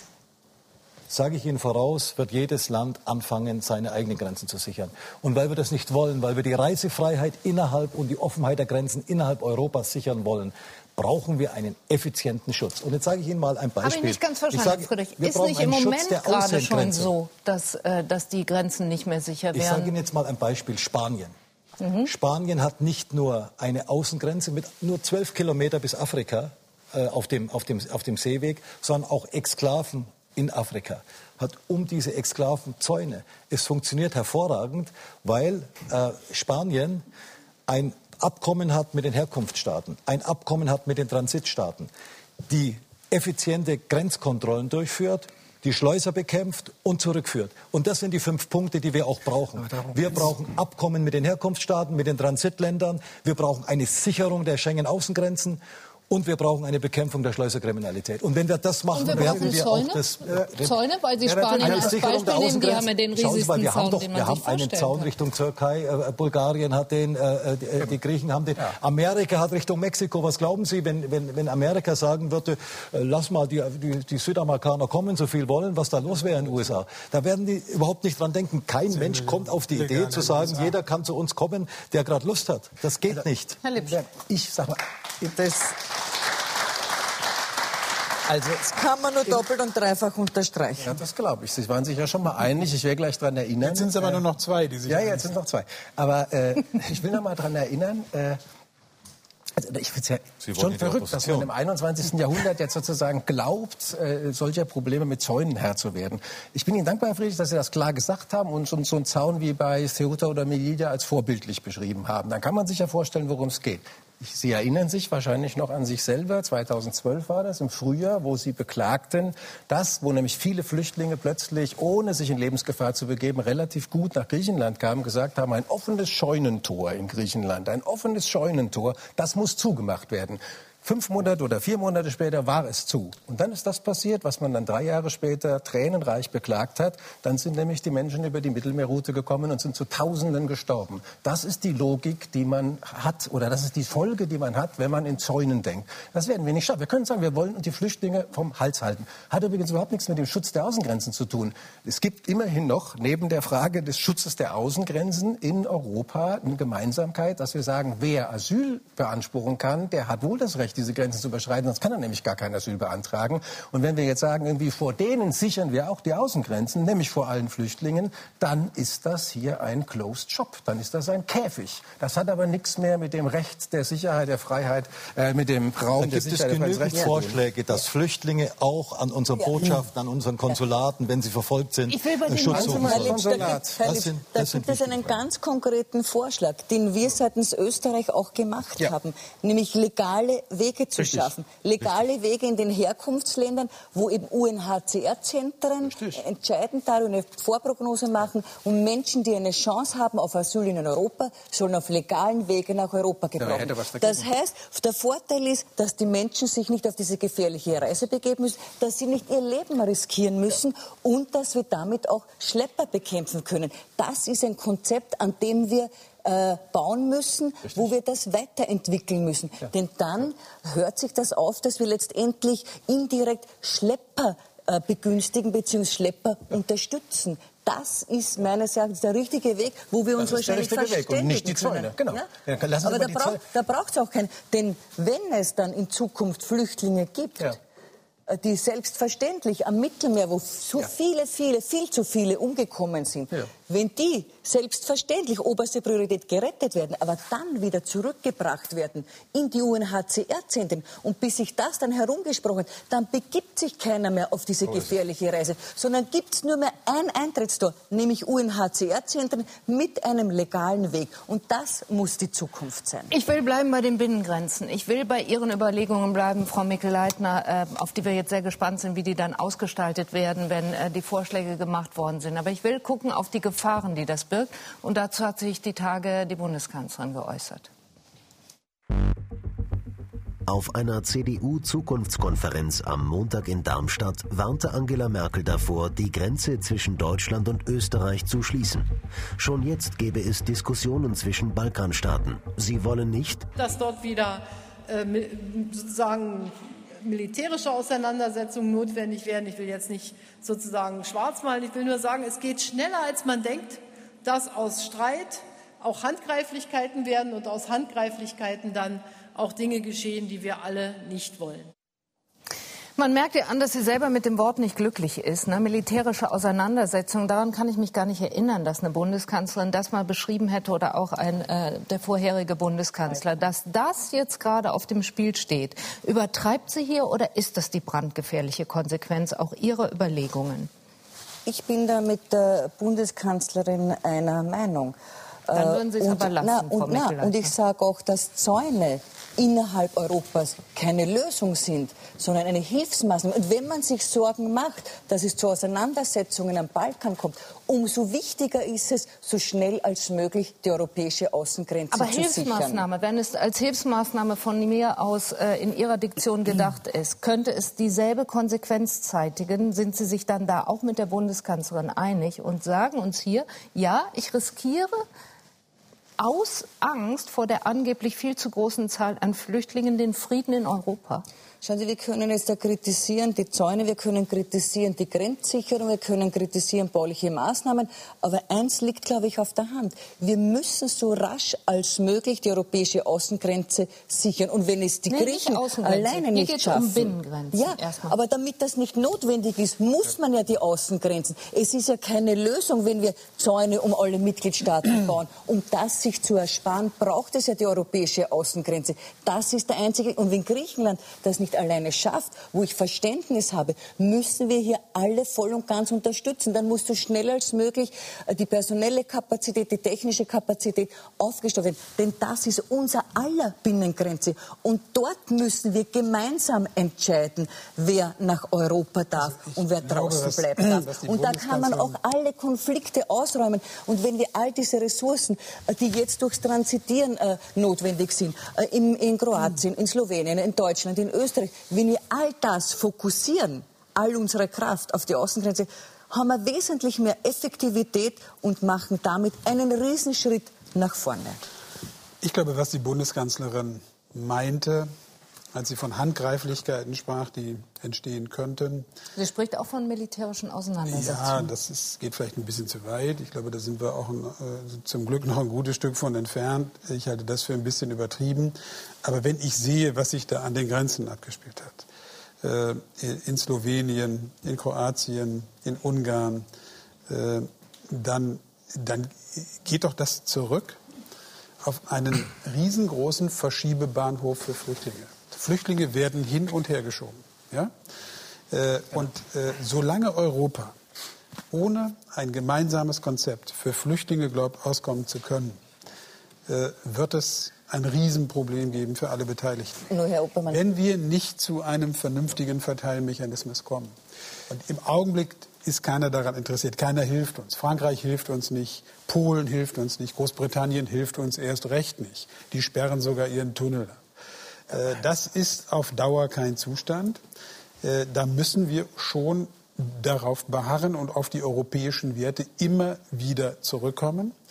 sage ich Ihnen voraus, wird jedes Land anfangen, seine eigenen Grenzen zu sichern. Und weil wir das nicht wollen, weil wir die Reisefreiheit innerhalb und die Offenheit der Grenzen innerhalb Europas sichern wollen, brauchen wir einen effizienten Schutz. Und jetzt sage ich Ihnen mal ein Beispiel. Habe ich nicht ganz verstanden, Friedrich. Ist nicht im Moment gerade schon so, dass die Grenzen nicht mehr sicher wären? Ich sage Ihnen jetzt mal ein Beispiel. Spanien. Spanien hat nicht nur eine Außengrenze mit nur 12 Kilometer bis Afrika auf dem Seeweg, sondern auch Exklaven in Afrika, hat um diese Exklaven Zäune. Es funktioniert hervorragend, weil Spanien ein Abkommen hat mit den Herkunftsstaaten, ein Abkommen hat mit den Transitstaaten, die effiziente Grenzkontrollen durchführt, die Schleuser bekämpft und zurückführt. Und das sind die 5 Punkte, die wir auch brauchen. Wir brauchen Abkommen mit den Herkunftsstaaten, mit den Transitländern, wir brauchen eine Sicherung der Schengen-Außengrenzen. Und wir brauchen eine Bekämpfung der Schleuserkriminalität. Und wenn wir das machen, werden wir auch das... Zäune, weil Sie Spanien als Beispiel nehmen, die haben ja den riesigsten Zaun, den man sich vorstellen kann. Wir haben einen Zaun Richtung Türkei, Bulgarien hat den, die Griechen haben den, Amerika hat Richtung Mexiko. Was glauben Sie, wenn Amerika sagen würde, lass mal die Südamerikaner kommen, so viel wollen, was da los wäre in den USA? Da werden die überhaupt nicht dran denken. Kein Mensch kommt auf die Idee zu sagen, jeder kann zu uns kommen, der gerade Lust hat. Das geht nicht. Herr Lipsch. Ich sag mal, Das kann man nur doppelt und dreifach unterstreichen. Ja, das glaube ich. Sie waren sich ja schon mal einig. Ich werde gleich daran erinnern. Jetzt sind es aber nur noch 2, die sich... Ja, jetzt sind noch 2. Aber ich will noch mal daran erinnern... Also ich finde es ja schon verrückt, dass man im 21. Jahrhundert jetzt sozusagen glaubt, solcher Probleme mit Zäunen Herr zu werden. Ich bin Ihnen dankbar, Herr Friedrich, dass Sie das klar gesagt haben und schon so einen Zaun wie bei Ceuta oder Melilla als vorbildlich beschrieben haben. Dann kann man sich ja vorstellen, worum es geht. Sie erinnern sich wahrscheinlich noch an sich selber, 2012 war das, im Frühjahr, wo Sie beklagten, dass, wo nämlich viele Flüchtlinge plötzlich, ohne sich in Lebensgefahr zu begeben, relativ gut nach Griechenland kamen, gesagt haben, ein offenes Scheunentor in Griechenland, ein offenes Scheunentor, das muss zugemacht werden. 5 Monate oder 4 Monate später war es zu. Und dann ist das passiert, was man dann 3 Jahre später tränenreich beklagt hat. Dann sind nämlich die Menschen über die Mittelmeerroute gekommen und sind zu Tausenden gestorben. Das ist die Logik, die man hat, oder das ist die Folge, die man hat, wenn man in Zäunen denkt. Das werden wir nicht schaffen. Wir können sagen, wir wollen die Flüchtlinge vom Hals halten. Hat übrigens überhaupt nichts mit dem Schutz der Außengrenzen zu tun. Es gibt immerhin noch, neben der Frage des Schutzes der Außengrenzen in Europa, eine Gemeinsamkeit, dass wir sagen, wer Asyl beanspruchen kann, der hat wohl das Recht, diese Grenzen zu überschreiten, sonst kann er nämlich gar kein Asyl beantragen. Und wenn wir jetzt sagen, irgendwie vor denen sichern wir auch die Außengrenzen, nämlich vor allen Flüchtlingen, dann ist das hier ein Closed Shop, dann ist das ein Käfig. Das hat aber nichts mehr mit dem Recht der Sicherheit, der Freiheit, mit dem Raum der Sicherheit, der Freiheit. Es gibt genügend Vorschläge, dass Flüchtlinge auch an unseren Botschaften, an unseren Konsulaten, wenn sie verfolgt sind, Schutz suchen sollen. Da gibt es einen ganz konkreten Vorschlag, den wir seitens Österreich auch gemacht haben, nämlich legale Wege zu schaffen. Legale Wege in den Herkunftsländern, wo eben UNHCR-Zentren entscheidend darüber eine Vorprognose machen und Menschen, die eine Chance haben auf Asyl in Europa, sollen auf legalen Wege nach Europa gebracht werden. Das heißt, der Vorteil ist, dass die Menschen sich nicht auf diese gefährliche Reise begeben müssen, dass sie nicht ihr Leben riskieren müssen und dass wir damit auch Schlepper bekämpfen können. Das ist ein Konzept, an dem wir bauen müssen, richtig, wo wir das weiterentwickeln müssen. Ja. Denn dann hört sich das auf, dass wir letztendlich indirekt Schlepper begünstigen bzw. Schlepper unterstützen. Das ist meines Erachtens der richtige Weg, wo wir uns wahrscheinlich verständigen und nicht die Zäune. Genau. Ja? Aber da braucht es auch keinen. Denn wenn es dann in Zukunft Flüchtlinge gibt, die selbstverständlich am Mittelmeer, wo so viel zu viele umgekommen sind, wenn die selbstverständlich oberste Priorität gerettet werden, aber dann wieder zurückgebracht werden in die UNHCR-Zentren und bis sich das dann herumgesprochen hat, dann begibt sich keiner mehr auf diese gefährliche Reise, sondern gibt es nur mehr ein Eintrittstor, nämlich UNHCR-Zentren mit einem legalen Weg. Und das muss die Zukunft sein. Ich will bleiben bei den Binnengrenzen. Ich will bei Ihren Überlegungen bleiben, Frau Mikl-Leitner, auf die wir jetzt sehr gespannt sind, wie die dann ausgestaltet werden, wenn die Vorschläge gemacht worden sind. Aber ich will gucken auf die Gefahren, die das birgt. Und dazu hat sich die Tage die Bundeskanzlerin geäußert. Auf einer CDU-Zukunftskonferenz am Montag in Darmstadt warnte Angela Merkel davor, die Grenze zwischen Deutschland und Österreich zu schließen. Schon jetzt gäbe es Diskussionen zwischen Balkanstaaten. Sie wollen nicht, dass dort wieder sozusagen militärische Auseinandersetzungen notwendig werden. Ich will jetzt nicht sozusagen schwarzmalen, ich will nur sagen, es geht schneller, als man denkt, dass aus Streit auch Handgreiflichkeiten werden und aus Handgreiflichkeiten dann auch Dinge geschehen, die wir alle nicht wollen. Man merkt ihr an, dass sie selber mit dem Wort nicht glücklich ist. Ne? Militärische Auseinandersetzung, daran kann ich mich gar nicht erinnern, dass eine Bundeskanzlerin das mal beschrieben hätte oder auch der vorherige Bundeskanzler. Dass das jetzt gerade auf dem Spiel steht, übertreibt sie hier oder ist das die brandgefährliche Konsequenz auch ihrer Überlegungen? Ich bin da mit der Bundeskanzlerin einer Meinung. Dann würden Sie es aber lassen, Frau Mikl-Leitner. Und ich sage auch, dass Zäune innerhalb Europas keine Lösung sind, sondern eine Hilfsmaßnahme. Und wenn man sich Sorgen macht, dass es zu Auseinandersetzungen am Balkan kommt, umso wichtiger ist es, so schnell als möglich die europäische Außengrenze zu sichern. Aber Hilfsmaßnahme, wenn es als Hilfsmaßnahme von mir aus in Ihrer Diktion gedacht ist, könnte es dieselbe Konsequenz zeitigen? Sind Sie sich dann da auch mit der Bundeskanzlerin einig und sagen uns hier, ja, ich riskiere aus Angst vor der angeblich viel zu großen Zahl an Flüchtlingen den Frieden in Europa? Schauen Sie, wir können jetzt da kritisieren die Zäune, wir können kritisieren die Grenzsicherung, wir können kritisieren bauliche Maßnahmen. Aber eins liegt, glaube ich, auf der Hand. Wir müssen so rasch als möglich die europäische Außengrenze sichern. Und wenn es die Griechen alleine nicht schaffen... Um Binnengrenzen ja, erstmal. Aber damit das nicht notwendig ist, muss man ja die Außengrenzen. Es ist ja keine Lösung, wenn wir Zäune um alle Mitgliedstaaten bauen. Um das sich zu ersparen, braucht es ja die europäische Außengrenze. Das ist der einzige... Und wenn Griechenland das nicht alleine schafft, wo ich Verständnis habe, müssen wir hier alle voll und ganz unterstützen. Dann muss so schnell als möglich die personelle Kapazität, die technische Kapazität aufgestellt werden. Denn das ist unser aller Binnengrenze. Und dort müssen wir gemeinsam entscheiden, wer nach Europa darf und wer draußen bleiben darf. Und da kann man auch alle Konflikte ausräumen. Und wenn wir all diese Ressourcen, die jetzt durchs Transitieren notwendig sind, in Kroatien, in Slowenien, in Deutschland, in Österreich, wenn wir all das fokussieren, all unsere Kraft auf die Außengrenze, haben wir wesentlich mehr Effektivität und machen damit einen Riesenschritt nach vorne. Ich glaube, was die Bundeskanzlerin meinte, als sie von Handgreiflichkeiten sprach, die entstehen könnten. Sie spricht auch von militärischen Auseinandersetzungen. Ja, das geht vielleicht ein bisschen zu weit. Ich glaube, da sind wir auch zum Glück noch ein gutes Stück von entfernt. Ich halte das für ein bisschen übertrieben. Aber wenn ich sehe, was sich da an den Grenzen abgespielt hat, in Slowenien, in Kroatien, in Ungarn, dann geht doch das zurück auf einen riesengroßen Verschiebebahnhof für Flüchtlinge. Flüchtlinge werden hin und her geschoben. Ja? Solange Europa ohne ein gemeinsames Konzept für Flüchtlinge glaubt, auskommen zu können, wird es ein Riesenproblem geben für alle Beteiligten. Nur Herr Oppermann. Wenn wir nicht zu einem vernünftigen Verteilmechanismus kommen. Und im Augenblick ist keiner daran interessiert. Keiner hilft uns. Frankreich hilft uns nicht. Polen hilft uns nicht. Großbritannien hilft uns erst recht nicht. Die sperren sogar ihren Tunnel ab. Das ist auf Dauer kein Zustand. Da müssen wir schon darauf beharren und auf die europäischen Werte immer wieder zurückkommen.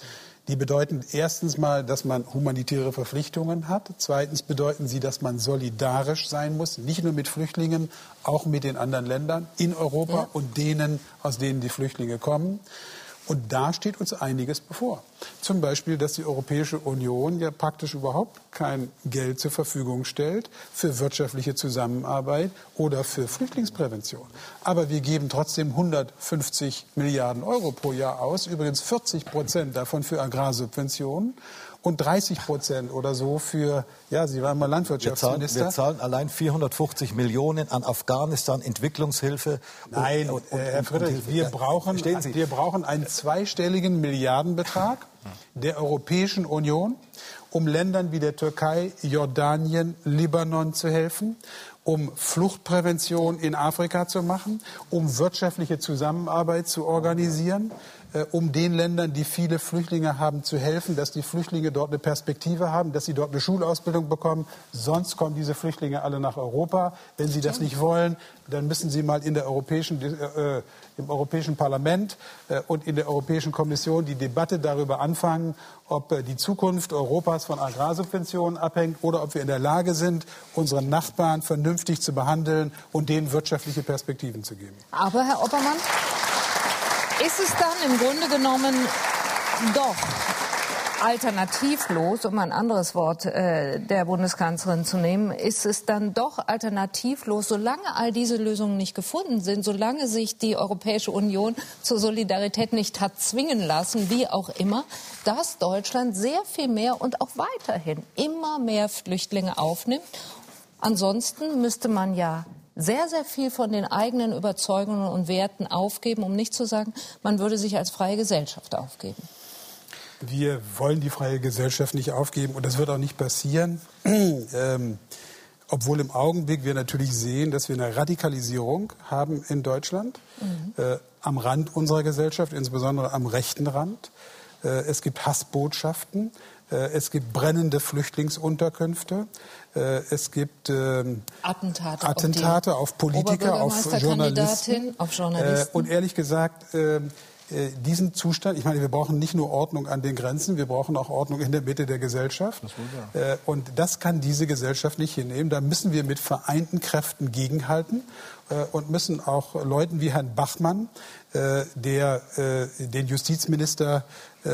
Die bedeuten erstens mal, dass man humanitäre Verpflichtungen hat. Zweitens bedeuten sie, dass man solidarisch sein muss, nicht nur mit Flüchtlingen, auch mit den anderen Ländern in Europa und denen, aus denen die Flüchtlinge kommen. Und da steht uns einiges bevor. Zum Beispiel, dass die Europäische Union ja praktisch überhaupt kein Geld zur Verfügung stellt für wirtschaftliche Zusammenarbeit oder für Flüchtlingsprävention. Aber wir geben trotzdem 150 Milliarden Euro pro Jahr aus, übrigens 40% davon für Agrarsubventionen. Und 30% oder so für, ja, Sie waren mal Landwirtschaftsminister. Wir zahlen allein 450 Millionen an Afghanistan Entwicklungshilfe. Nein, Herr Friedrich, wir brauchen einen zweistelligen Milliardenbetrag der Europäischen Union, um Ländern wie der Türkei, Jordanien, Libanon zu helfen, um Fluchtprävention in Afrika zu machen, um wirtschaftliche Zusammenarbeit zu organisieren, um den Ländern, die viele Flüchtlinge haben, zu helfen, dass die Flüchtlinge dort eine Perspektive haben, dass sie dort eine Schulausbildung bekommen. Sonst kommen diese Flüchtlinge alle nach Europa. Wenn sie das nicht wollen, dann müssen sie mal im Europäischen Parlament und in der Europäischen Kommission die Debatte darüber anfangen, ob die Zukunft Europas von Agrarsubventionen abhängt oder ob wir in der Lage sind, unsere Nachbarn vernünftig zu behandeln und denen wirtschaftliche Perspektiven zu geben. Aber, Herr Oppermann, ist es dann im Grunde genommen doch alternativlos, um ein anderes Wort der Bundeskanzlerin zu nehmen, ist es dann doch alternativlos, solange all diese Lösungen nicht gefunden sind, solange sich die Europäische Union zur Solidarität nicht hat zwingen lassen, wie auch immer, dass Deutschland sehr viel mehr und auch weiterhin immer mehr Flüchtlinge aufnimmt. Ansonsten müsste man ja sehr, sehr viel von den eigenen Überzeugungen und Werten aufgeben, um nicht zu sagen, man würde sich als freie Gesellschaft aufgeben. Wir wollen die freie Gesellschaft nicht aufgeben und das wird auch nicht passieren. Obwohl im Augenblick wir natürlich sehen, dass wir eine Radikalisierung haben in Deutschland, am Rand unserer Gesellschaft, insbesondere am rechten Rand. Es gibt Hassbotschaften, es gibt brennende Flüchtlingsunterkünfte, es gibt Attentate auf Politiker, auf Journalisten. Und ehrlich gesagt, diesen Zustand, ich meine, wir brauchen nicht nur Ordnung an den Grenzen, wir brauchen auch Ordnung in der Mitte der Gesellschaft. Und das kann diese Gesellschaft nicht hinnehmen. Da müssen wir mit vereinten Kräften gegenhalten und müssen auch Leuten wie Herrn Bachmann, der den Justizminister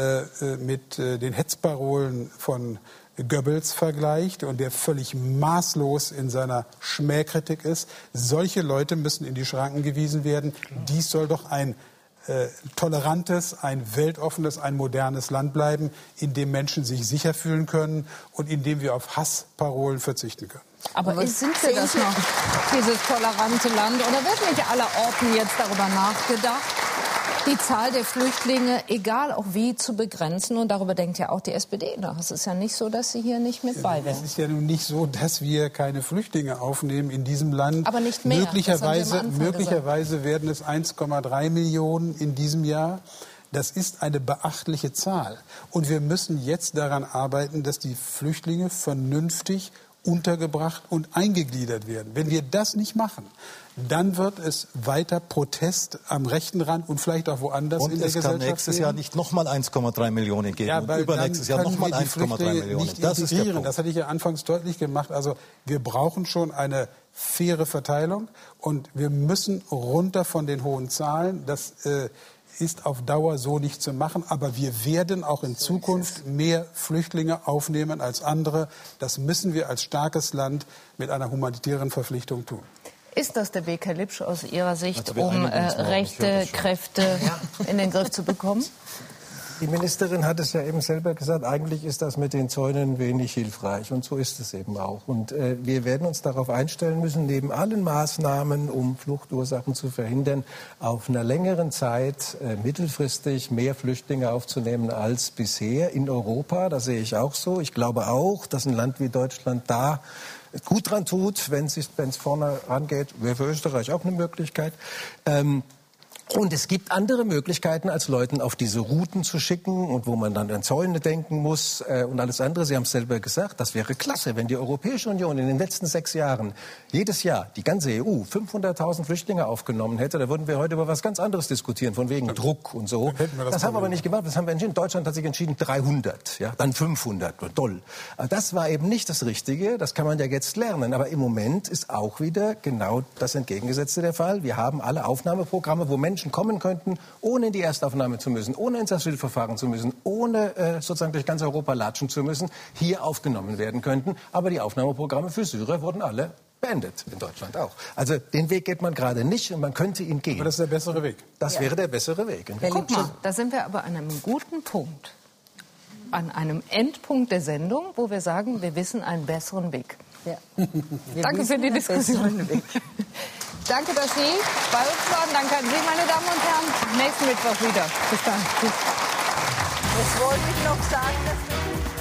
mit den Hetzparolen von Goebbels vergleicht und der völlig maßlos in seiner Schmähkritik ist. Solche Leute müssen in die Schranken gewiesen werden. Dies soll doch ein tolerantes, ein weltoffenes, ein modernes Land bleiben, in dem Menschen sich sicher fühlen können und in dem wir auf Hassparolen verzichten können. Aber sind wir das noch, dieses tolerante Land? Oder wird nicht allerorten jetzt darüber nachgedacht, die Zahl der Flüchtlinge, egal auch wie, zu begrenzen? Und darüber denkt ja auch die SPD nach. Es ist ja nicht so, dass sie hier nicht mit bei wären. Es ist ja nun nicht so, dass wir keine Flüchtlinge aufnehmen in diesem Land. Aber nicht mehr. Möglicherweise werden es 1,3 Millionen in diesem Jahr. Das ist eine beachtliche Zahl. Und wir müssen jetzt daran arbeiten, dass die Flüchtlinge vernünftig untergebracht und eingegliedert werden. Wenn wir das nicht machen, dann wird es weiter Protest am rechten Rand und vielleicht auch woanders in der Gesellschaft geben. Und es kann nächstes Jahr nicht nochmal 1,3 Millionen geben. Ja, und übernächstes Jahr nochmal 1,3 Millionen. Nicht das ist der Punkt. Das hatte ich ja anfangs deutlich gemacht. Also wir brauchen schon eine faire Verteilung und wir müssen runter von den hohen Zahlen. Das ist auf Dauer so nicht zu machen. Aber wir werden auch in Zukunft mehr Flüchtlinge aufnehmen als andere. Das müssen wir als starkes Land mit einer humanitären Verpflichtung tun. Ist das der Weg, Herr Lipsch, aus Ihrer Sicht, um rechte Kräfte in den Griff zu bekommen? Die Ministerin hat es ja eben selber gesagt, eigentlich ist das mit den Zäunen wenig hilfreich. Und so ist es eben auch. Und wir werden uns darauf einstellen müssen, neben allen Maßnahmen, um Fluchtursachen zu verhindern, auf einer längeren Zeit mittelfristig mehr Flüchtlinge aufzunehmen als bisher in Europa. Das sehe ich auch so. Ich glaube auch, dass ein Land wie Deutschland da gut dran tut, wenn es vorne rangeht. Wäre für Österreich auch eine Möglichkeit. Und es gibt andere Möglichkeiten, als Leuten auf diese Routen zu schicken und wo man dann an Zäune denken muss und alles andere. Sie haben es selber gesagt, das wäre klasse, wenn die Europäische Union in den letzten 6 Jahren jedes Jahr, die ganze EU, 500.000 Flüchtlinge aufgenommen hätte. Da würden wir heute über was ganz anderes diskutieren, von wegen Druck und so. Das haben wir aber nicht gemacht. Das haben wir entschieden. Deutschland hat sich entschieden, 300, ja, dann 500. Toll. Das war eben nicht das Richtige. Das kann man ja jetzt lernen. Aber im Moment ist auch wieder genau das Entgegengesetzte der Fall. Wir haben alle Aufnahmeprogramme, wo Menschen kommen könnten, ohne in die Erstaufnahme zu müssen, ohne ins Asylverfahren zu müssen, ohne sozusagen durch ganz Europa latschen zu müssen, hier aufgenommen werden könnten. Aber die Aufnahmeprogramme für Syrer wurden alle beendet, in Deutschland auch. Also den Weg geht man gerade nicht und man könnte ihn gehen. Aber das ist der bessere Weg. Das wäre der bessere Weg. Guck mal, da sind wir aber an einem guten Punkt. An einem Endpunkt der Sendung, wo wir sagen, wir wissen einen besseren Weg. Ja. Danke für die Diskussion. Danke, dass Sie bei uns waren. Danke an Sie, meine Damen und Herren. Nächsten Mittwoch wieder. Bis dann. Tschüss. Jetzt wollte ich noch sagen, dass